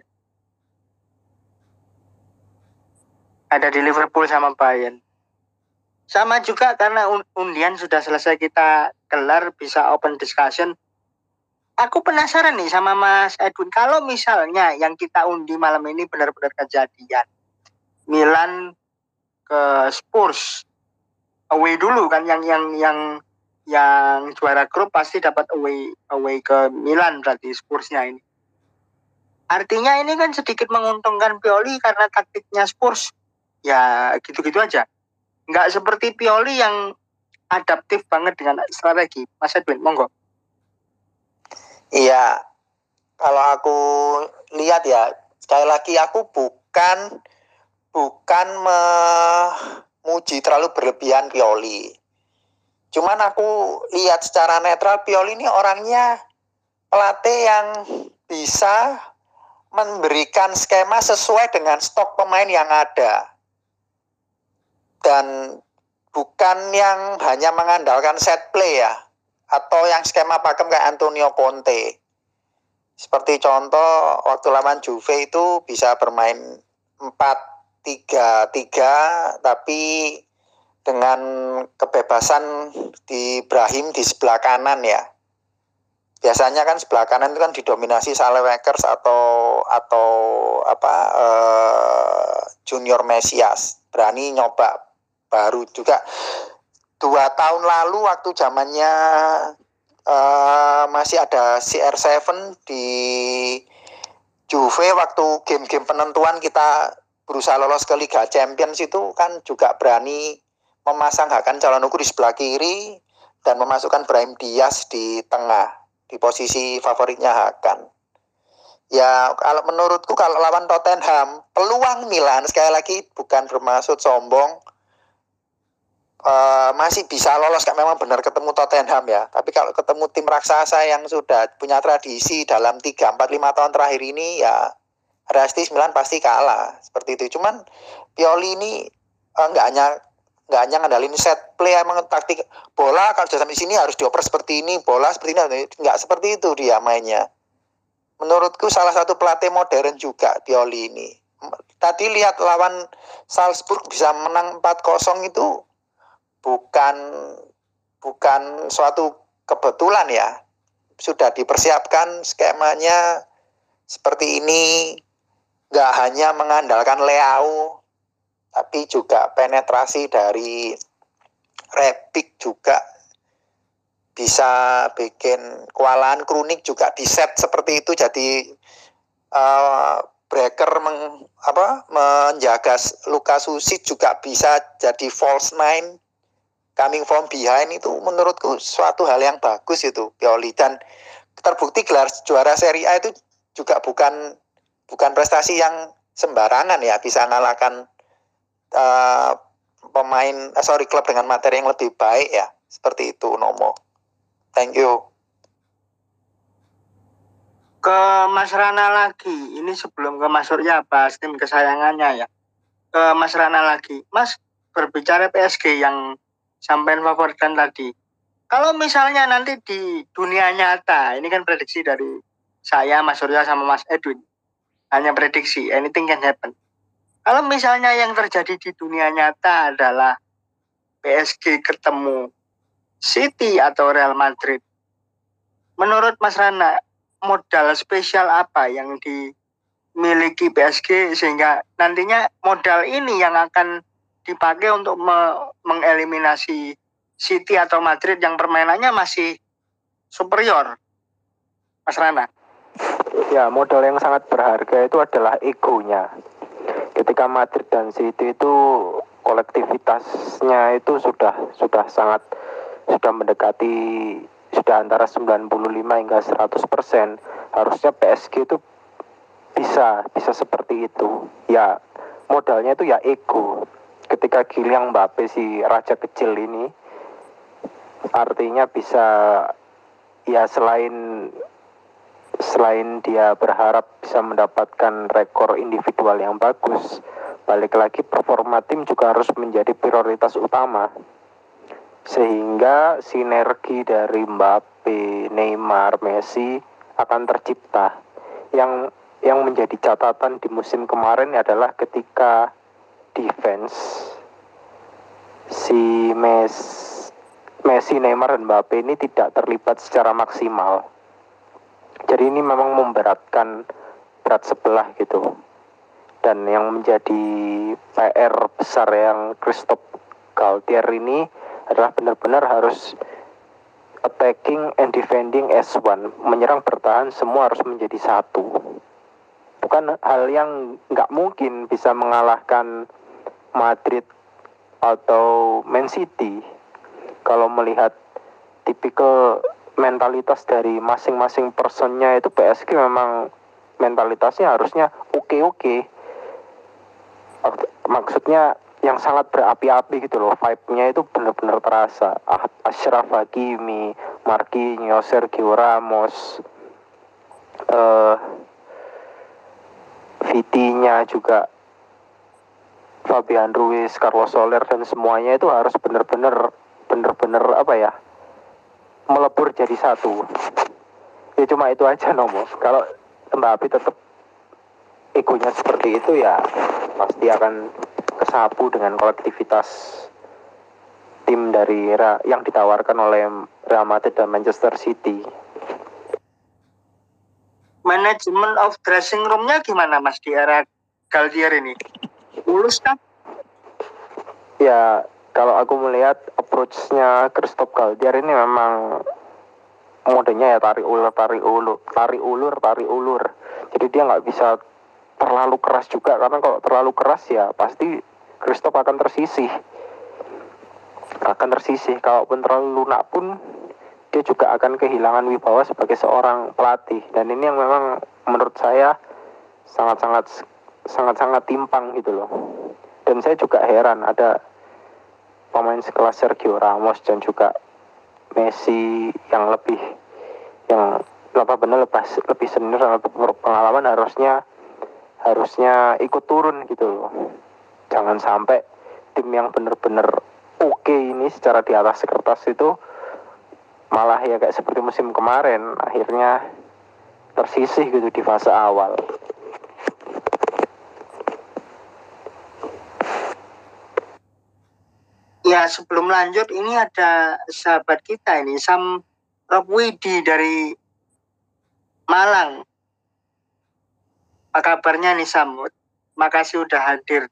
Ada di Liverpool sama Bayern. Sama juga karena undian sudah selesai kita gelar, bisa open discussion. Aku penasaran nih sama Mas Edwin. Kalau misalnya yang kita undi malam ini benar-benar kejadian. Milan ke Spurs. Away dulu kan, yang yang yang yang juara grup pasti dapat away away ke Milan, berarti Spursnya ini. Artinya ini kan sedikit menguntungkan Pioli karena taktiknya Spurs ya gitu-gitu aja. Nggak seperti Pioli yang adaptif banget dengan strategi. Mas Edwin, monggo. Iya, kalau aku lihat ya, sekali lagi aku bukan bukan memuji terlalu berlebihan Pioli. Cuman aku lihat secara netral, Pioli ini orangnya pelatih yang bisa memberikan skema sesuai dengan stok pemain yang ada. dan bukan yang hanya mengandalkan set play ya, atau yang skema pakem kayak Antonio Conte. Seperti contoh waktu lawan Juve itu bisa bermain empat tiga tiga tapi dengan kebebasan di Brahim di sebelah kanan ya. Biasanya kan sebelah kanan itu kan didominasi Salehwekers atau atau apa eh, Junior Mesias. Berani nyoba baru juga dua tahun lalu waktu zamannya uh, masih ada C R tujuh di Juve, waktu game-game penentuan kita berusaha lolos ke Liga Champions itu kan juga berani memasang Hakan Calhanoglu di sebelah kiri dan memasukkan Brahim Diaz di tengah di posisi favoritnya Hakan. Ya kalau menurutku kalau lawan Tottenham peluang Milan, sekali lagi bukan bermaksud sombong, Uh, masih bisa lolos kalau memang benar ketemu Tottenham ya. Tapi kalau ketemu tim raksasa yang sudah punya tradisi dalam tiga, empat, lima tahun terakhir ini ya realistis Milan pasti kalah. Seperti itu. Cuman Pioli ini uh, nggak hanya nggak hanya ngandalin set play, emang taktik bola kalau sudah sampai sini harus dioper seperti ini, bola seperti ini, nggak seperti itu dia mainnya. Menurutku salah satu pelatih modern juga Pioli ini. Tadi lihat lawan Salzburg bisa menang empat kosong itu bukan bukan suatu kebetulan ya. Sudah dipersiapkan skemanya seperti ini, nggak hanya mengandalkan Leao tapi juga penetrasi dari Rebic juga bisa bikin kewalahan. Kronik juga di set seperti itu, jadi uh, Breaker meng, apa, menjaga Lukas Susic juga bisa jadi false nine coming from behind. Itu menurutku suatu hal yang bagus itu Pioli, dan terbukti gelar juara Serie A itu juga bukan bukan prestasi yang sembarangan ya, bisa ngalahkan uh, pemain uh, sorry klub dengan materi yang lebih baik ya, seperti itu Nomo. Thank you. Ke Mas Rana lagi, ini sebelum ke Mas Surya bahas tim kesayangannya ya. Ke Mas Rana lagi, Mas berbicara P S G yang sampai favoritkan tadi. Kalau misalnya nanti di dunia nyata, ini kan prediksi dari saya, Mas Surya sama Mas Edwin, hanya prediksi, anything can happen. Kalau misalnya yang terjadi di dunia nyata adalah P S G ketemu City atau Real Madrid, menurut Mas Rana, modal spesial apa yang dimiliki P S G sehingga nantinya modal ini yang akan dipakai untuk me- mengeliminasi City atau Madrid yang permainannya masih superior, Mas Rana? Ya, modal yang sangat berharga itu adalah egonya. Ketika Madrid dan City itu kolektivitasnya itu sudah sudah sangat sudah mendekati sudah antara sembilan puluh lima hingga seratus persen, harusnya P S G itu bisa bisa seperti itu. Ya, modalnya itu ya ego. Ketika Kylian Mbappe, si raja kecil ini, artinya bisa ya selain selain dia berharap bisa mendapatkan rekor individual yang bagus, balik lagi performa tim juga harus menjadi prioritas utama. Sehingga sinergi dari Mbappe, Neymar, Messi akan tercipta. Yang yang menjadi catatan di musim kemarin adalah ketika defense si Messi, Messi, Neymar dan Mbappe ini tidak terlibat secara maksimal. Jadi ini memang memberatkan berat sebelah gitu. Dan yang menjadi P R besar yang Christophe Galtier ini adalah benar-benar harus attacking and defending as one, menyerang bertahan semua harus menjadi satu. Bukan hal yang nggak mungkin bisa mengalahkan Madrid atau Man City. Kalau melihat tipikal mentalitas dari masing-masing personnya itu, P S G memang mentalitasnya harusnya oke-oke. Maksudnya yang sangat berapi-api gitu loh, vibe-nya itu benar-benar terasa. Achraf Hakimi, Marquinhos, Sergio Ramos, uh, Vitinha juga Fabian Ruiz, Carlos Soler dan semuanya itu harus benar-benar benar-benar apa ya, melebur jadi satu. Ya cuma itu aja Nomo. Kalau Mbappe tetap egonya seperti itu ya pasti akan kesapu dengan kolektivitas tim dari era yang ditawarkan oleh Real Madrid dan Manchester City. Manajemen of dressing room-nya gimana Mas di era Galtier ini? Mulus kan? Ya kalau aku melihat approach-nya Christophe Galtier ini memang modenya ya tarik ulur, tarik ulur, tarik ulur, tarik ulur. Jadi dia nggak bisa terlalu keras juga, karena kalau terlalu keras ya pasti Christophe akan tersisih. Akan tersisih. Kalaupun terlalu lunak pun dia juga akan kehilangan wibawa sebagai seorang pelatih. Dan ini yang memang menurut saya sangat-sangat sangat-sangat timpang gitu loh. Dan saya juga heran ada pemain sekelas Sergio Ramos dan juga Messi yang lebih yang apa benar lebih lebih senior dan lebih pengalaman harusnya harusnya ikut turun gitu loh. Jangan sampai tim yang benar-benar oke ini secara di atas kertas itu malah ya kayak seperti musim kemarin akhirnya tersisih gitu di fase awal. Ya sebelum lanjut ini ada sahabat kita ini Sam Robwidi dari Malang. Apa kabarnya nih Sam? Makasih udah hadir.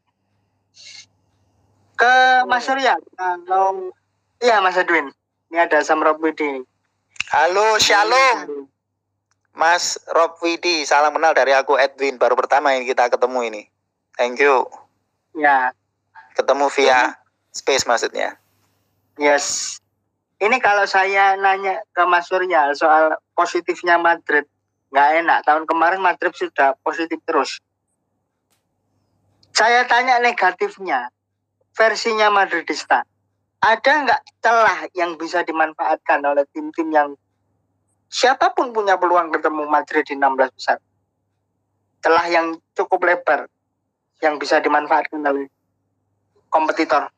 Ke Mas Surya, kalau iya Mas Edwin. Ini ada Sam Robwidi. Halo, shalom. Mas Rob Widi, salam kenal dari aku Edwin. Baru pertama ini kita ketemu ini. Thank you. Ya. Ketemu via space maksudnya. Yes. Ini kalau saya nanya ke Mas Surya soal positifnya Madrid, nggak enak. Tahun kemarin Madrid sudah positif terus. Saya tanya negatifnya, versinya Madridista. Ada nggak celah yang bisa dimanfaatkan oleh tim-tim yang siapapun punya peluang ketemu Madrid di enam belas besar? Celah yang cukup lebar yang bisa dimanfaatkan oleh kompetitor.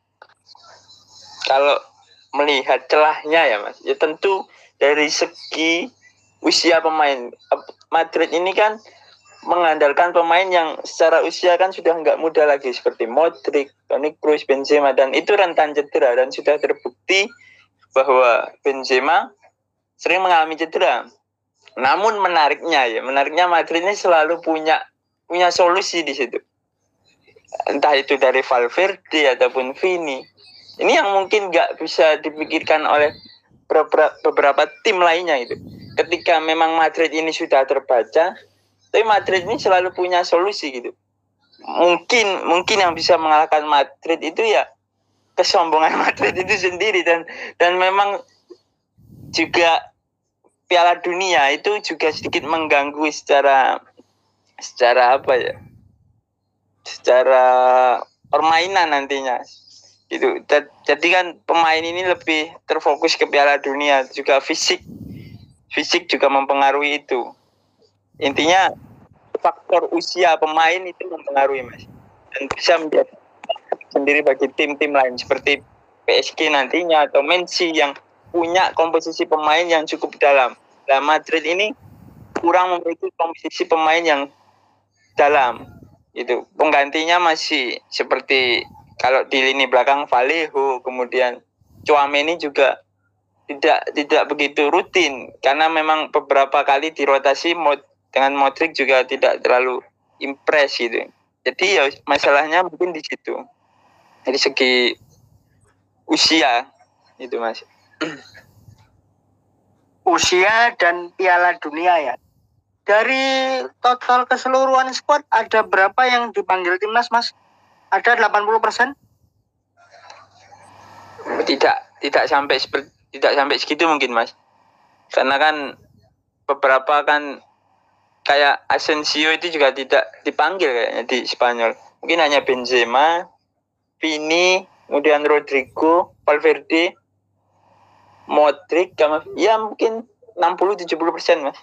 Kalau melihat celahnya ya Mas, ya tentu dari segi usia pemain. Madrid ini kan mengandalkan pemain yang secara usia kan sudah nggak muda lagi seperti Modric, Toni Kroos, Benzema, dan itu rentan cedera dan sudah terbukti bahwa Benzema sering mengalami cedera. Namun menariknya ya, menariknya Madrid ini selalu punya punya solusi di situ. Entah itu dari Valverde ataupun Vini. Ini yang mungkin nggak bisa dipikirkan oleh beberapa, beberapa tim lainnya itu. Ketika memang Madrid ini sudah terbaca, tapi Madrid ini selalu punya solusi gitu. Mungkin mungkin yang bisa mengalahkan Madrid itu ya kesombongan Madrid itu sendiri, dan dan memang juga Piala Dunia itu juga sedikit mengganggu secara secara apa ya? Secara permainan nantinya. Gitu. Jadi kan pemain ini lebih terfokus ke Piala Dunia, juga fisik. Fisik juga mempengaruhi itu. Intinya faktor usia pemain itu mempengaruhi Mas, dan bisa menjadi sendiri bagi tim-tim lain seperti P S G nantinya atau Messi yang punya komposisi pemain yang cukup dalam. Nah Madrid ini kurang memiliki komposisi pemain yang dalam. Itu penggantinya masih seperti kalau di lini belakang Vallejo, kemudian Tchouaméni juga tidak tidak begitu rutin karena memang beberapa kali dirotasi mod dengan Modric juga tidak terlalu impress gitu. Jadi ya masalahnya mungkin di situ. Dari segi usia itu Mas. Usia dan Piala Dunia ya. Dari total keseluruhan squad ada berapa yang dipanggil timnas Mas? Ada delapan puluh persen? Tidak, tidak sampai seperti tidak sampai segitu mungkin Mas. Karena kan beberapa kan kayak Asensio itu juga tidak dipanggil kayaknya di Spanyol. Mungkin hanya Benzema, Vini, kemudian Rodrigo, Valverde, Modric, ya mungkin enam puluh sampai tujuh puluh persen Mas.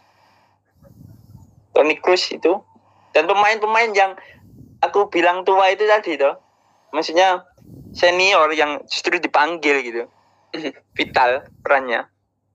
Toni Kroos itu. Dan pemain-pemain yang aku bilang tua itu tadi toh, maksudnya senior yang justru dipanggil gitu. Vital perannya.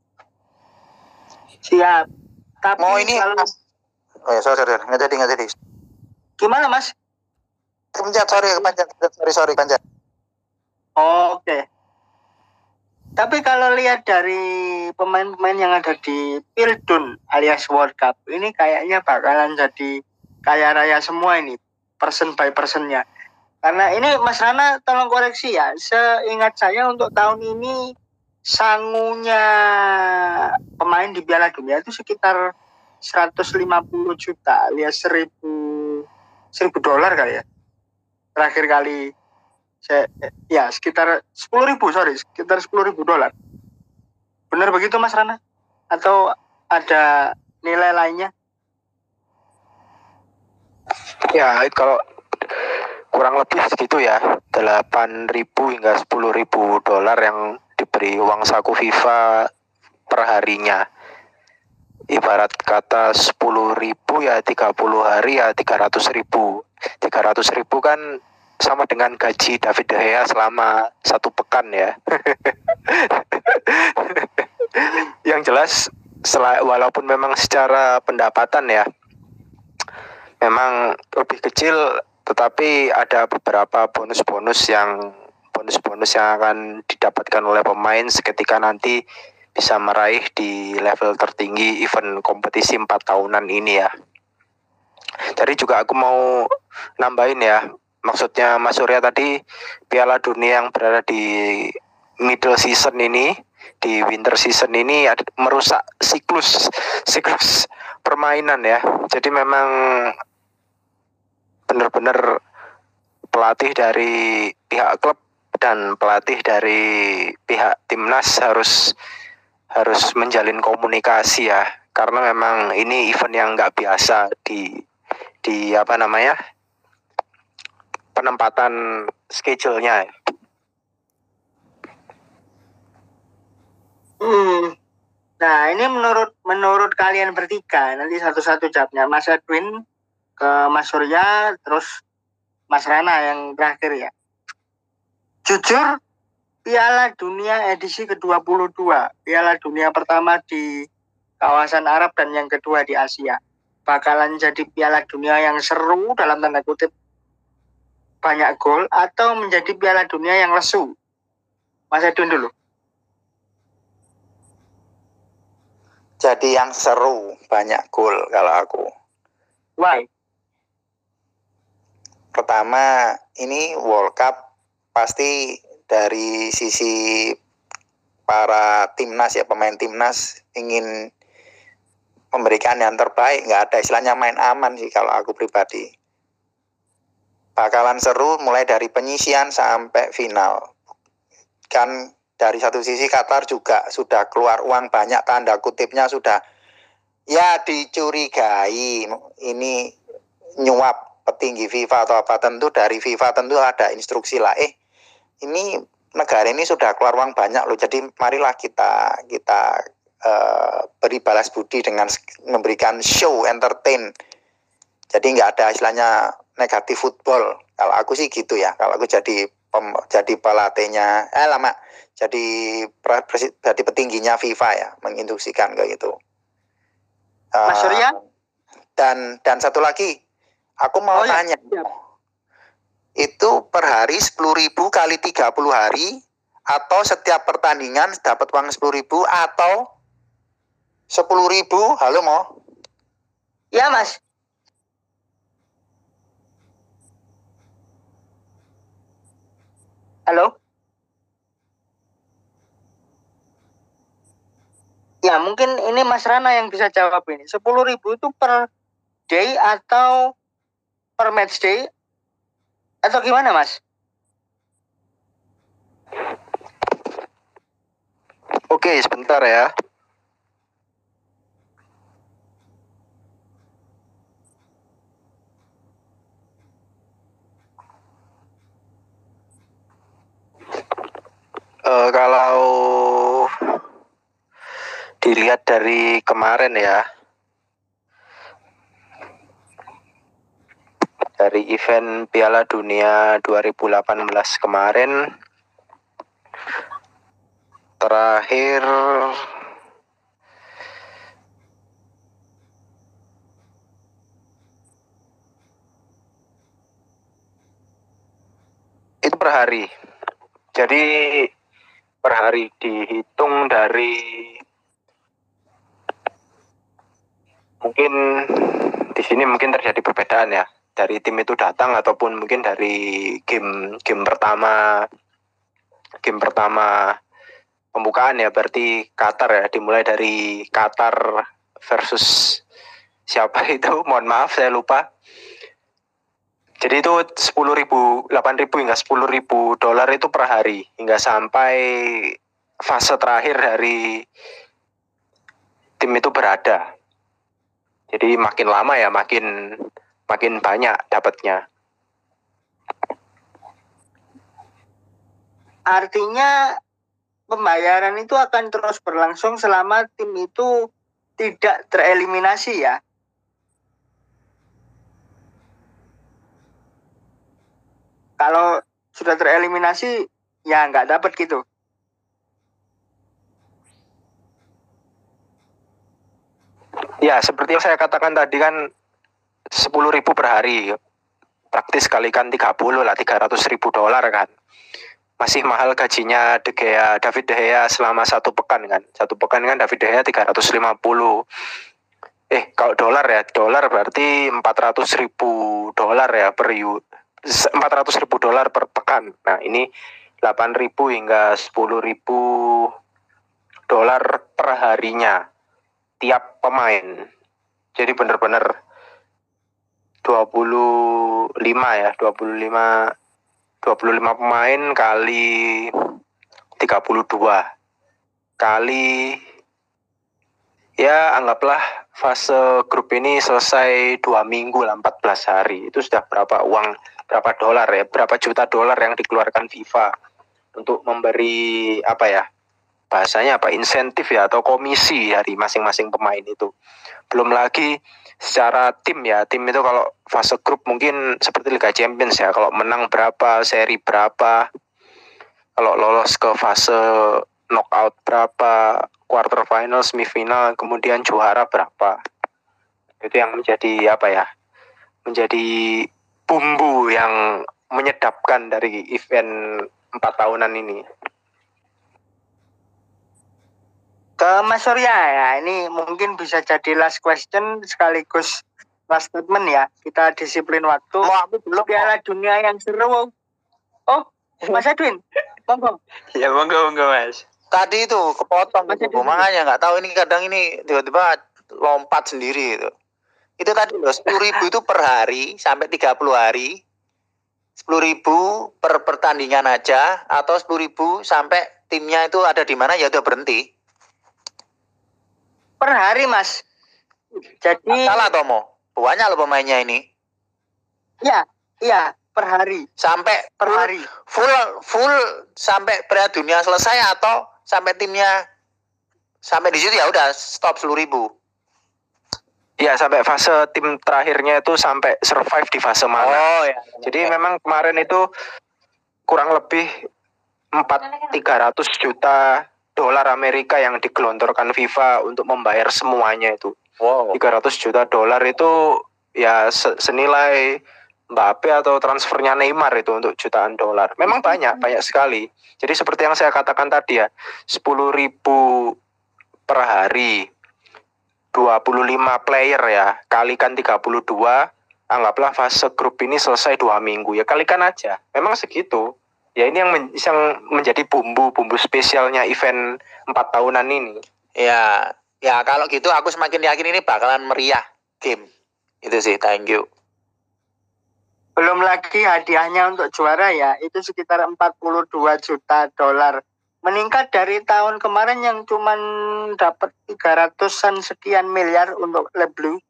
Siap. Tapi Mau ini kalau oh ya, sorry, sorry. Nggak jadi, nggak jadi. gimana Mas? Kepencet, sorry, kepencet. Sorry, sorry, kepencet. Oh, oke. Okay. Tapi kalau lihat dari pemain-pemain yang ada di Pildun alias World Cup, ini kayaknya bakalan jadi kaya raya semua ini, person by personnya. Karena ini Mas Rana tolong koreksi ya, seingat saya untuk tahun ini sangunya pemain di Piala Dunia itu sekitar seratus lima puluh juta alias seribu dolar kali ya. Terakhir kali saya, ya sekitar sepuluh ribu, sorry, sekitar sepuluh ribu dolar. Benar begitu Mas Rana? Atau ada nilai lainnya? Ya, kalau kurang lebih segitu ya, delapan ribu hingga sepuluh ribu dolar yang diberi uang saku FIFA per harinya. Ibarat kata sepuluh ribu ya tiga puluh hari ya tiga ratus ribu. tiga ratus ribu kan sama dengan gaji David De Gea selama satu pekan ya. Yang jelas, walaupun memang secara pendapatan ya, memang lebih kecil, tetapi ada beberapa bonus-bonus yang bonus-bonus yang akan didapatkan oleh pemain seketika nanti bisa meraih di level tertinggi event kompetisi empat tahunan ini ya. Jadi juga aku mau nambahin ya, maksudnya Mas Surya tadi, Piala Dunia yang berada di middle season ini, di winter season ini merusak siklus siklus permainan ya. Jadi memang benar-benar pelatih dari pihak klub dan pelatih dari pihak timnas harus harus menjalin komunikasi ya, karena memang ini event yang nggak biasa di di apa namanya penempatan schedule-nya. Hmm. Nah ini menurut menurut kalian bertiga, nanti satu-satu jawabnya, Mas Edwin ke Mas Surya, terus Mas Rana yang terakhir ya. Jujur, Piala Dunia edisi ke dua puluh dua, Piala Dunia pertama di kawasan Arab dan yang kedua di Asia, bakalan jadi Piala Dunia yang seru dalam tanda kutip banyak gol, atau menjadi Piala Dunia yang lesu? Mas Edwin dulu. Jadi yang seru, banyak gol kalau aku. Why? Pertama, ini World Cup pasti dari sisi para timnas ya, pemain timnas ingin memberikan yang terbaik, nggak ada istilahnya main aman sih kalau aku pribadi. Bakalan seru mulai dari penyisian sampai final. Kan dari satu sisi Qatar juga sudah keluar uang banyak, tanda kutipnya sudah ya dicurigai ini nyuap petinggi FIFA atau apa, tentu dari FIFA tentu ada instruksi lah, eh ini negara ini sudah keluar uang banyak loh, jadi marilah kita kita uh, beri balas budi dengan memberikan show, entertain. Jadi nggak ada istilahnya negatif football. Kalau aku sih gitu ya. Kalau aku jadi pem, jadi pelatihnya, eh lama jadi presi, jadi petingginya FIFA ya, menginstruksikan kayak gitu. Uh, Mas Surya? Dan dan satu lagi, aku mau oh, tanya. Ya. Itu per hari sepuluh ribu kali tiga puluh hari, atau setiap pertandingan dapat uang sepuluh ribu, atau sepuluh ribu? Halo Mo? Iya Mas. Halo? Ya mungkin ini Mas Rana yang bisa jawab ini. sepuluh ribu itu per day atau per match day? Atau gimana Mas? Oke, sebentar ya. Uh, kalau dilihat dari kemarin ya, dari event Piala Dunia dua ribu delapan belas kemarin. Terakhir itu per hari. Jadi per hari dihitung dari mungkin di sini mungkin terjadi perbedaan ya, dari tim itu datang ataupun mungkin dari game game pertama game pertama pembukaan ya, berarti Qatar ya, dimulai dari Qatar versus siapa itu, mohon maaf saya lupa. Jadi itu sepuluh ribu, delapan ribu hingga sepuluh ribu dolar itu per hari hingga sampai fase terakhir dari tim itu berada. Jadi makin lama ya makin makin banyak dapatnya. Artinya pembayaran itu akan terus berlangsung selama tim itu tidak tereliminasi ya. Kalau sudah tereliminasi ya nggak dapat gitu. Ya, seperti yang saya katakan tadi kan sepuluh ribu per hari. Praktis kalikan tiga puluh lah, tiga ratus ribu dolar kan. Masih mahal gajinya De Gea, David De Gea selama satu pekan kan. Satu pekan kan David De Gea tiga ratus lima puluh. Eh, kalau dolar ya, dolar berarti empat ratus ribu dolar ya per empat ratus ribu dolar per pekan. Nah, ini delapan ribu hingga sepuluh ribu dolar per harinya tiap pemain. Jadi benar-benar dua puluh lima ya, dua puluh lima dua puluh lima pemain kali tiga puluh dua kali, ya anggaplah fase grup ini selesai dua minggu lah, empat belas hari. Itu sudah berapa uang, berapa dolar ya, berapa juta dolar yang dikeluarkan FIFA untuk memberi apa ya, bahasanya apa, insentif ya atau komisi dari masing-masing pemain itu. Belum lagi secara tim ya, tim itu kalau fase grup mungkin seperti Liga Champions ya, kalau menang berapa, seri berapa, kalau lolos ke fase knockout berapa, quarter final, semifinal, kemudian juara berapa. Itu yang menjadi apa ya, menjadi bumbu yang menyedapkan dari event empat tahunan ini. Ke Mas Surya ya, ini mungkin bisa jadi last question sekaligus last statement ya. Kita disiplin waktu. Mau aku belum Piala Dunia yang seru. Oh, Mas Edwin, monggo. Ya monggo monggo Mas. tadi itu kepotong Masih gitu. di- Makanya nggak tahu ini kadang ini tiba-tiba lompat sendiri itu. Itu tadi loh, sepuluh ribu itu per hari sampai tiga puluh hari. Sepuluh ribu per pertandingan aja, atau sepuluh ribu sampai timnya itu ada di mana ya udah berhenti. Per hari, Mas. Jadi Salah Tomo, banyak loh pemainnya ini. ya, iya, per hari. Sampai Per full, hari. full full sampai Piala Dunia selesai, atau sampai timnya sampai di situ ya udah stop sepuluh ribu. Ya, sampai fase tim terakhirnya itu sampai survive di fase mana. Oh ya. Jadi memang kemarin itu kurang lebih empat tiga ratus juta dolar Amerika yang digelontorkan FIFA untuk membayar semuanya itu. Wow. tiga ratus juta dolar itu ya se- senilai Mbappe atau transfernya Neymar itu untuk jutaan dolar. Memang banyak, banyak sekali. Jadi seperti yang saya katakan tadi ya, sepuluh ribu per hari, dua puluh lima player ya, kalikan tiga puluh dua, anggaplah fase grup ini selesai dua minggu, ya kalikan aja. Memang segitu. Ya ini yang, men- yang menjadi bumbu-bumbu spesialnya event empat tahunan ini. Ya, ya kalau gitu aku semakin yakin ini bakalan meriah game. Itu sih, thank you. Belum lagi hadiahnya untuk juara ya, itu sekitar empat puluh dua juta dolar. Meningkat dari tahun kemarin yang cuman dapat tiga ratusan sekian miliar untuk Le Bleu.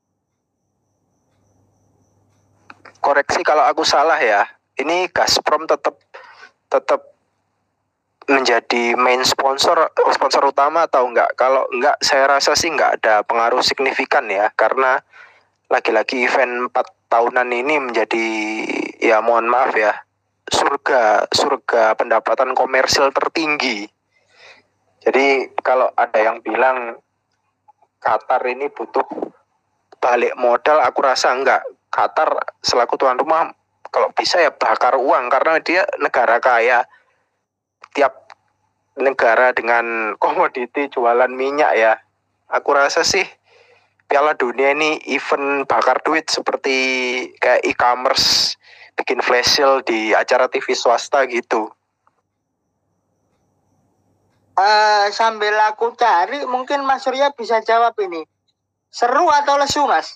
Koreksi kalau aku salah ya. Ini Gazprom tetap tetap menjadi main sponsor sponsor utama atau enggak? Kalau enggak, saya rasa sih enggak ada pengaruh signifikan ya, karena lagi-lagi event empat tahunan ini menjadi, ya mohon maaf ya, surga surga pendapatan komersil tertinggi. Jadi kalau ada yang bilang Qatar ini butuh balik modal, aku rasa enggak. Qatar selaku tuan rumah kalau bisa ya bakar uang, karena dia negara kaya. Tiap negara dengan komoditi jualan minyak ya, aku rasa sih Piala Dunia ini event bakar duit seperti kayak e-commerce, bikin flash sale di acara T V swasta gitu. Uh, sambil aku cari, mungkin Mas Surya bisa jawab ini. Seru atau lesu, Mas?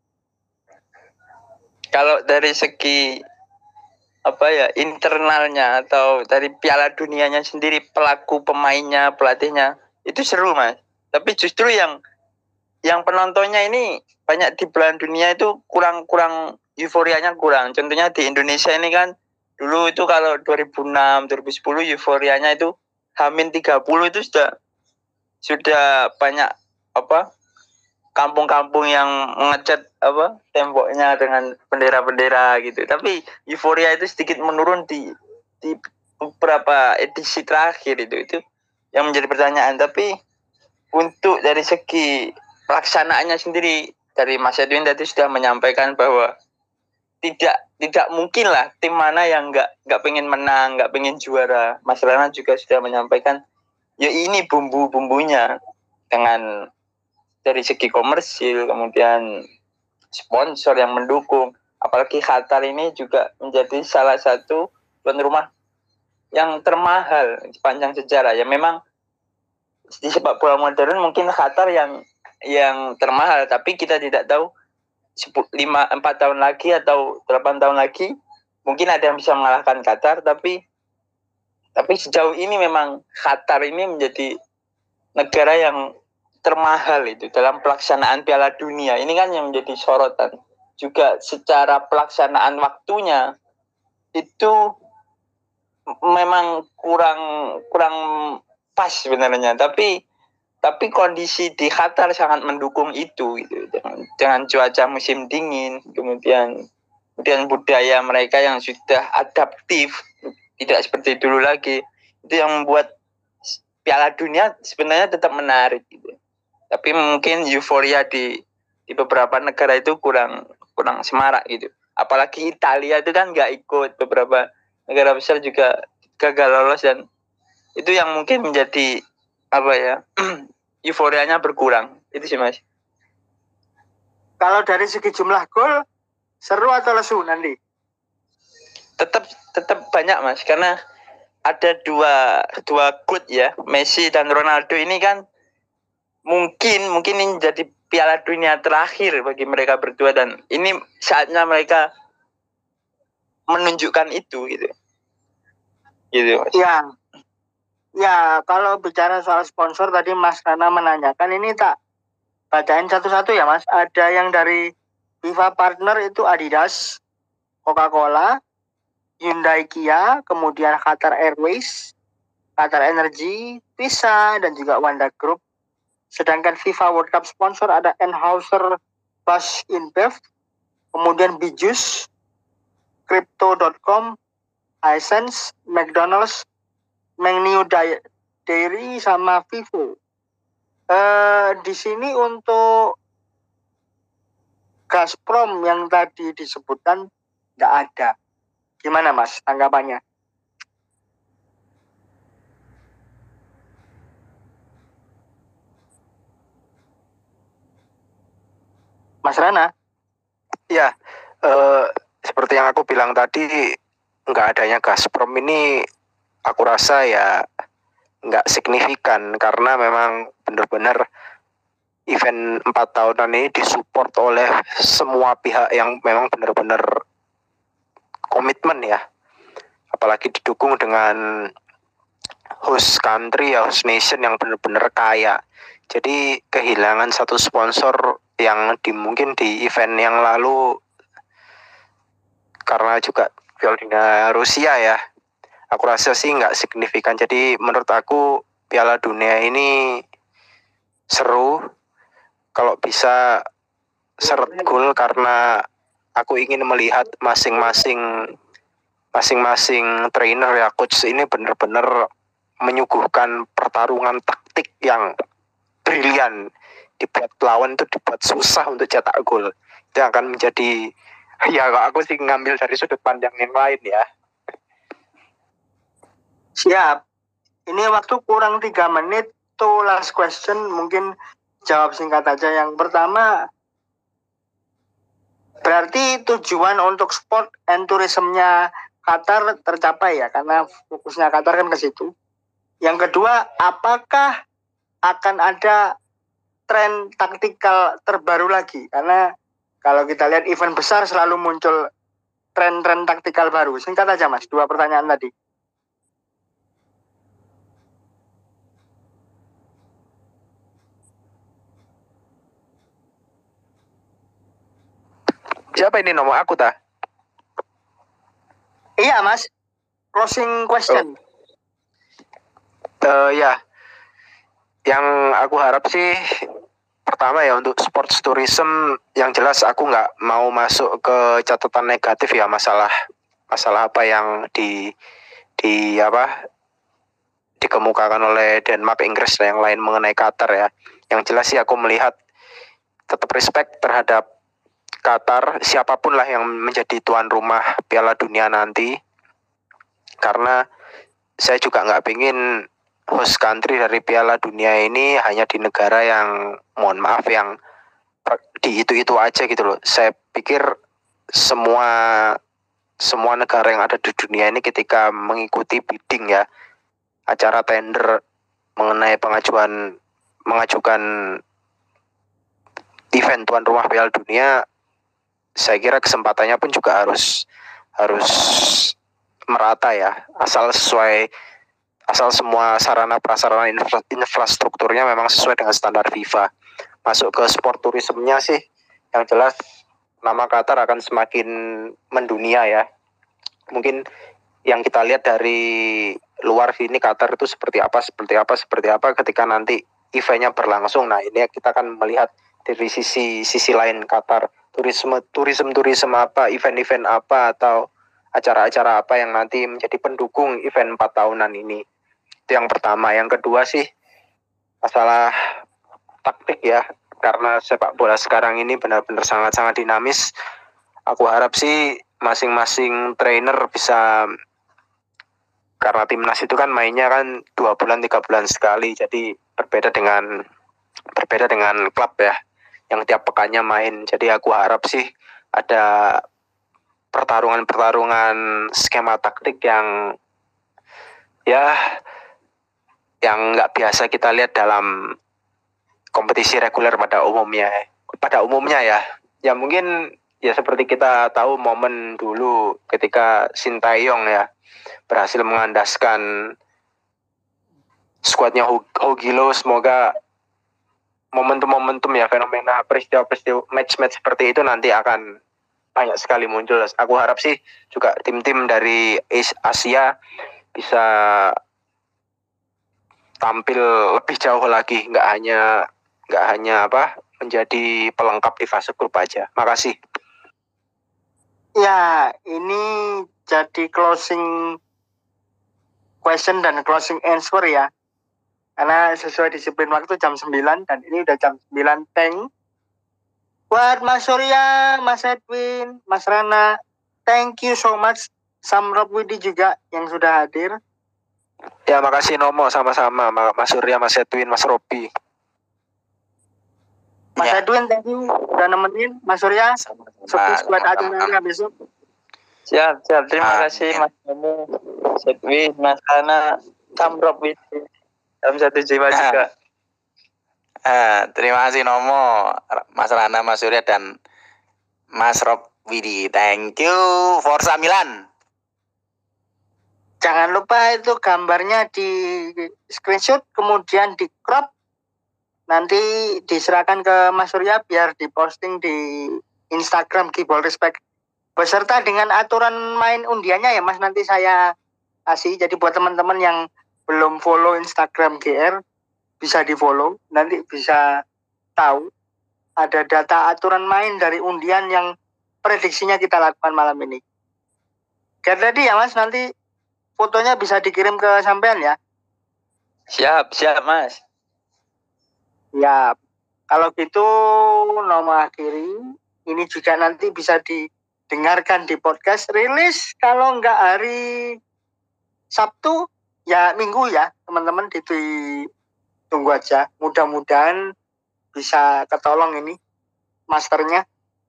Kalau dari segi apa ya, internalnya atau dari Piala Dunianya sendiri, pelaku pemainnya, pelatihnya, itu seru, Mas. Tapi justru yang yang penontonnya ini banyak di belahan dunia itu kurang-kurang euforianya kurang. Contohnya di Indonesia ini kan dulu itu kalau dua ribu enam, dua ribu sepuluh euforianya itu Hamin tiga puluh itu sudah sudah banyak apa kampung-kampung yang mengecat apa temboknya dengan bendera-bendera gitu. Tapi euforia itu sedikit menurun di di beberapa edisi terakhir itu itu yang menjadi pertanyaan. Tapi untuk dari segi pelaksanaannya sendiri, dari Mas Edwin tadi sudah menyampaikan bahwa tidak tidak mungkin lah tim mana yang nggak nggak pengen menang, nggak pengen juara. Mas Rana juga sudah menyampaikan ya ini bumbu-bumbunya, dengan dari segi komersil, kemudian sponsor yang mendukung. Apalagi Qatar ini juga menjadi salah satu tuan rumah yang termahal sepanjang sejarah. Ya memang di sepak bola modern mungkin Qatar yang yang termahal, tapi kita tidak tahu lima empat tahun lagi atau delapan tahun lagi mungkin ada yang bisa mengalahkan Qatar. Tapi tapi sejauh ini memang Qatar ini menjadi negara yang termahal itu dalam pelaksanaan Piala Dunia. Ini kan yang menjadi sorotan. Juga secara pelaksanaan waktunya itu memang kurang kurang pas sebenarnya. Tapi tapi kondisi di Qatar sangat mendukung itu gitu. Dengan, dengan cuaca musim dingin, kemudian kemudian budaya mereka yang sudah adaptif, tidak seperti dulu lagi. Itu yang membuat Piala Dunia sebenarnya tetap menarik gitu. Tapi mungkin euforia di di beberapa negara itu kurang kurang semarak gitu. Apalagi Italia itu kan nggak ikut, beberapa negara besar juga gagal lolos, dan itu yang mungkin menjadi apa ya, euforianya berkurang. Itu sih Mas. Kalau dari segi jumlah gol, seru atau lesu nanti? Tetap tetap banyak Mas, karena ada dua dua good ya, Messi dan Ronaldo ini kan mungkin mungkin ini jadi Piala Dunia terakhir bagi mereka berdua, dan ini saatnya mereka menunjukkan itu gitu. Gitu Mas. Ya. Ya, kalau bicara soal sponsor tadi Mas Rana menanyakan, ini tak bacain satu-satu ya Mas. Ada yang dari FIFA partner itu Adidas, Coca-Cola, Hyundai Kia, kemudian Qatar Airways, Qatar Energy, Visa, dan juga Wanda Group. Sedangkan FIFA World Cup sponsor ada Anheuser Busch InBev, kemudian Bijus, Crypto dot com, Hisense, McDonald's, Mengniu Dairy, sama Vivo. Eh, di sini untuk Gazprom yang tadi disebutkan nggak ada. Gimana Mas tanggapannya? Mas Rana? Ya, eh, seperti yang aku bilang tadi, nggak adanya Gazprom ini aku rasa ya nggak signifikan, karena memang benar-benar event empat tahunan ini disupport oleh semua pihak yang memang benar-benar komitmen ya, apalagi didukung dengan host country ya, host nation yang benar-benar kaya. Jadi kehilangan satu sponsor yang di, mungkin di event yang lalu karena juga Piala Dunia Rusia ya, aku rasa sih nggak signifikan. Jadi menurut aku Piala Dunia ini seru, kalau bisa seret gol karena aku ingin melihat masing-masing masing-masing trainer ya, coach ini benar-benar menyuguhkan pertarungan taktik yang brilian. Dibuat lawan itu dibuat susah untuk cetak gol. Itu akan menjadi, ya aku sih ngambil dari sudut pandang yang lain ya. Siap. Ini waktu kurang tiga menit tuh, last question, mungkin jawab singkat aja. Yang pertama, berarti tujuan untuk sport and tourism-nya Qatar tercapai ya, karena fokusnya Qatar kan ke situ. Yang kedua, apakah akan ada tren taktikal terbaru lagi? Karena kalau kita lihat event besar selalu muncul tren-tren taktikal baru. Singkat aja Mas, dua pertanyaan tadi. Siapa ini nomor aku ta? Iya Mas, closing question. Uh, ya, yang aku harap sih pertama ya untuk sports tourism, yang jelas aku nggak mau masuk ke catatan negatif ya, masalah masalah apa yang di di apa dikemukakan oleh Denmark, Inggris dan yang lain mengenai Qatar ya. Yang jelas sih aku melihat tetap respect terhadap Qatar, siapapun lah yang menjadi tuan rumah Piala Dunia nanti, karena saya juga nggak pingin host country dari Piala Dunia ini hanya di negara yang, mohon maaf, yang di itu-itu aja gitu loh. Saya pikir semua semua negara yang ada di dunia ini ketika mengikuti bidding ya, acara tender mengenai pengajuan mengajukan event tuan rumah Piala Dunia, saya kira kesempatannya pun juga harus harus merata ya, asal sesuai asal semua sarana prasarana infra, infrastrukturnya memang sesuai dengan standar FIFA. Masuk ke sport tourism-nya sih, yang jelas nama Qatar akan semakin mendunia ya. Mungkin yang kita lihat dari luar sini Qatar itu seperti apa, seperti apa, seperti apa ketika nanti eventnya berlangsung. Nah ini kita akan melihat dari sisi sisi lain Qatar. Turisme, turisme, turisme apa, event-event apa, atau acara-acara apa yang nanti menjadi pendukung event empat tahunan ini. Itu yang pertama. Yang kedua sih, masalah taktik ya. Karena sepak bola sekarang ini benar-benar sangat-sangat dinamis. Aku harap sih masing-masing trainer bisa, karena timnas itu kan mainnya kan dua bulan, tiga bulan sekali. Jadi berbeda dengan berbeda dengan klub ya, yang tiap pekannya main. Jadi aku harap sih ada pertarungan-pertarungan skema taktik yang ya yang nggak biasa kita lihat dalam kompetisi reguler pada umumnya. Pada umumnya ya, ya mungkin ya seperti kita tahu momen dulu ketika Sintayong ya berhasil mengandaskan skuadnya Hogilo. Semoga momentum-momentum ya, fenomena peristiwa-peristiwa match-match seperti itu nanti akan banyak sekali muncul. Aku harap sih juga tim-tim dari Asia bisa tampil lebih jauh lagi, nggak hanya nggak hanya apa menjadi pelengkap di fase grup aja. Makasih. Ya, ini jadi closing question dan closing answer ya. Karena sesuai disiplin waktu jam sembilan dan ini udah jam sembilan teng. Buat Mas Surya, Mas Edwin, Mas Rana, thank you so much. Sam Rob Widi juga yang sudah hadir. Ya, makasih Nomo, sama-sama Mas Surya, Mas Edwin, Mas Robi. Mas Ya. Edwin, thank you udah nemenin. Mas Surya, sukses buat acaranya besok. Siap, siap. Terima Ah, kasih ya. Mas Nomo, Mas Edwin, Mas Hana, Sam Rob Widi. Dalam satu jiwa Ah. juga. Eh, terima kasih Nomo, Mas Rana, Mas Surya, dan Mas Rob Widi. Thank you, Forza Milan. Jangan lupa itu gambarnya di screenshot, kemudian di crop. Nanti diserahkan ke Mas Surya biar diposting di Instagram Kibol Respect. Beserta dengan aturan main undiannya ya Mas, nanti saya kasih. Jadi buat teman-teman yang belum follow Instagram G R, bisa di follow, nanti bisa tahu ada data aturan main dari undian yang prediksinya kita lakukan malam ini. Get ready ya Mas, nanti fotonya bisa dikirim ke sampean ya. Siap, siap Mas. Ya, kalau gitu Nomo akhiri. Ini juga nanti bisa didengarkan di podcast rilis kalau nggak hari Sabtu ya Minggu ya teman-teman, ditunggu aja. Mudah-mudahan bisa ketolong ini masternya.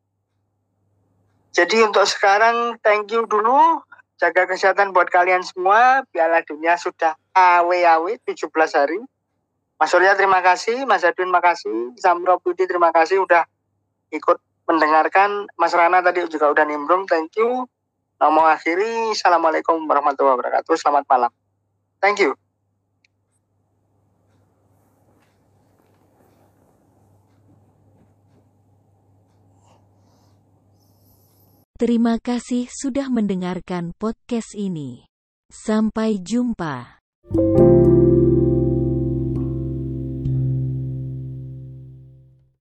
Jadi untuk sekarang thank you dulu. Jaga kesehatan buat kalian semua. Piala Dunia sudah awe-awe tujuh belas hari. Mas Surya terima kasih, Mas Edwin terima kasih, Samro Budi terima kasih udah ikut mendengarkan. Mas Rana tadi juga udah nimbrung, thank you. Nomo akhiri, Assalamualaikum warahmatullahi wabarakatuh. Selamat malam. Thank you. Terima kasih sudah mendengarkan podcast ini. Sampai jumpa.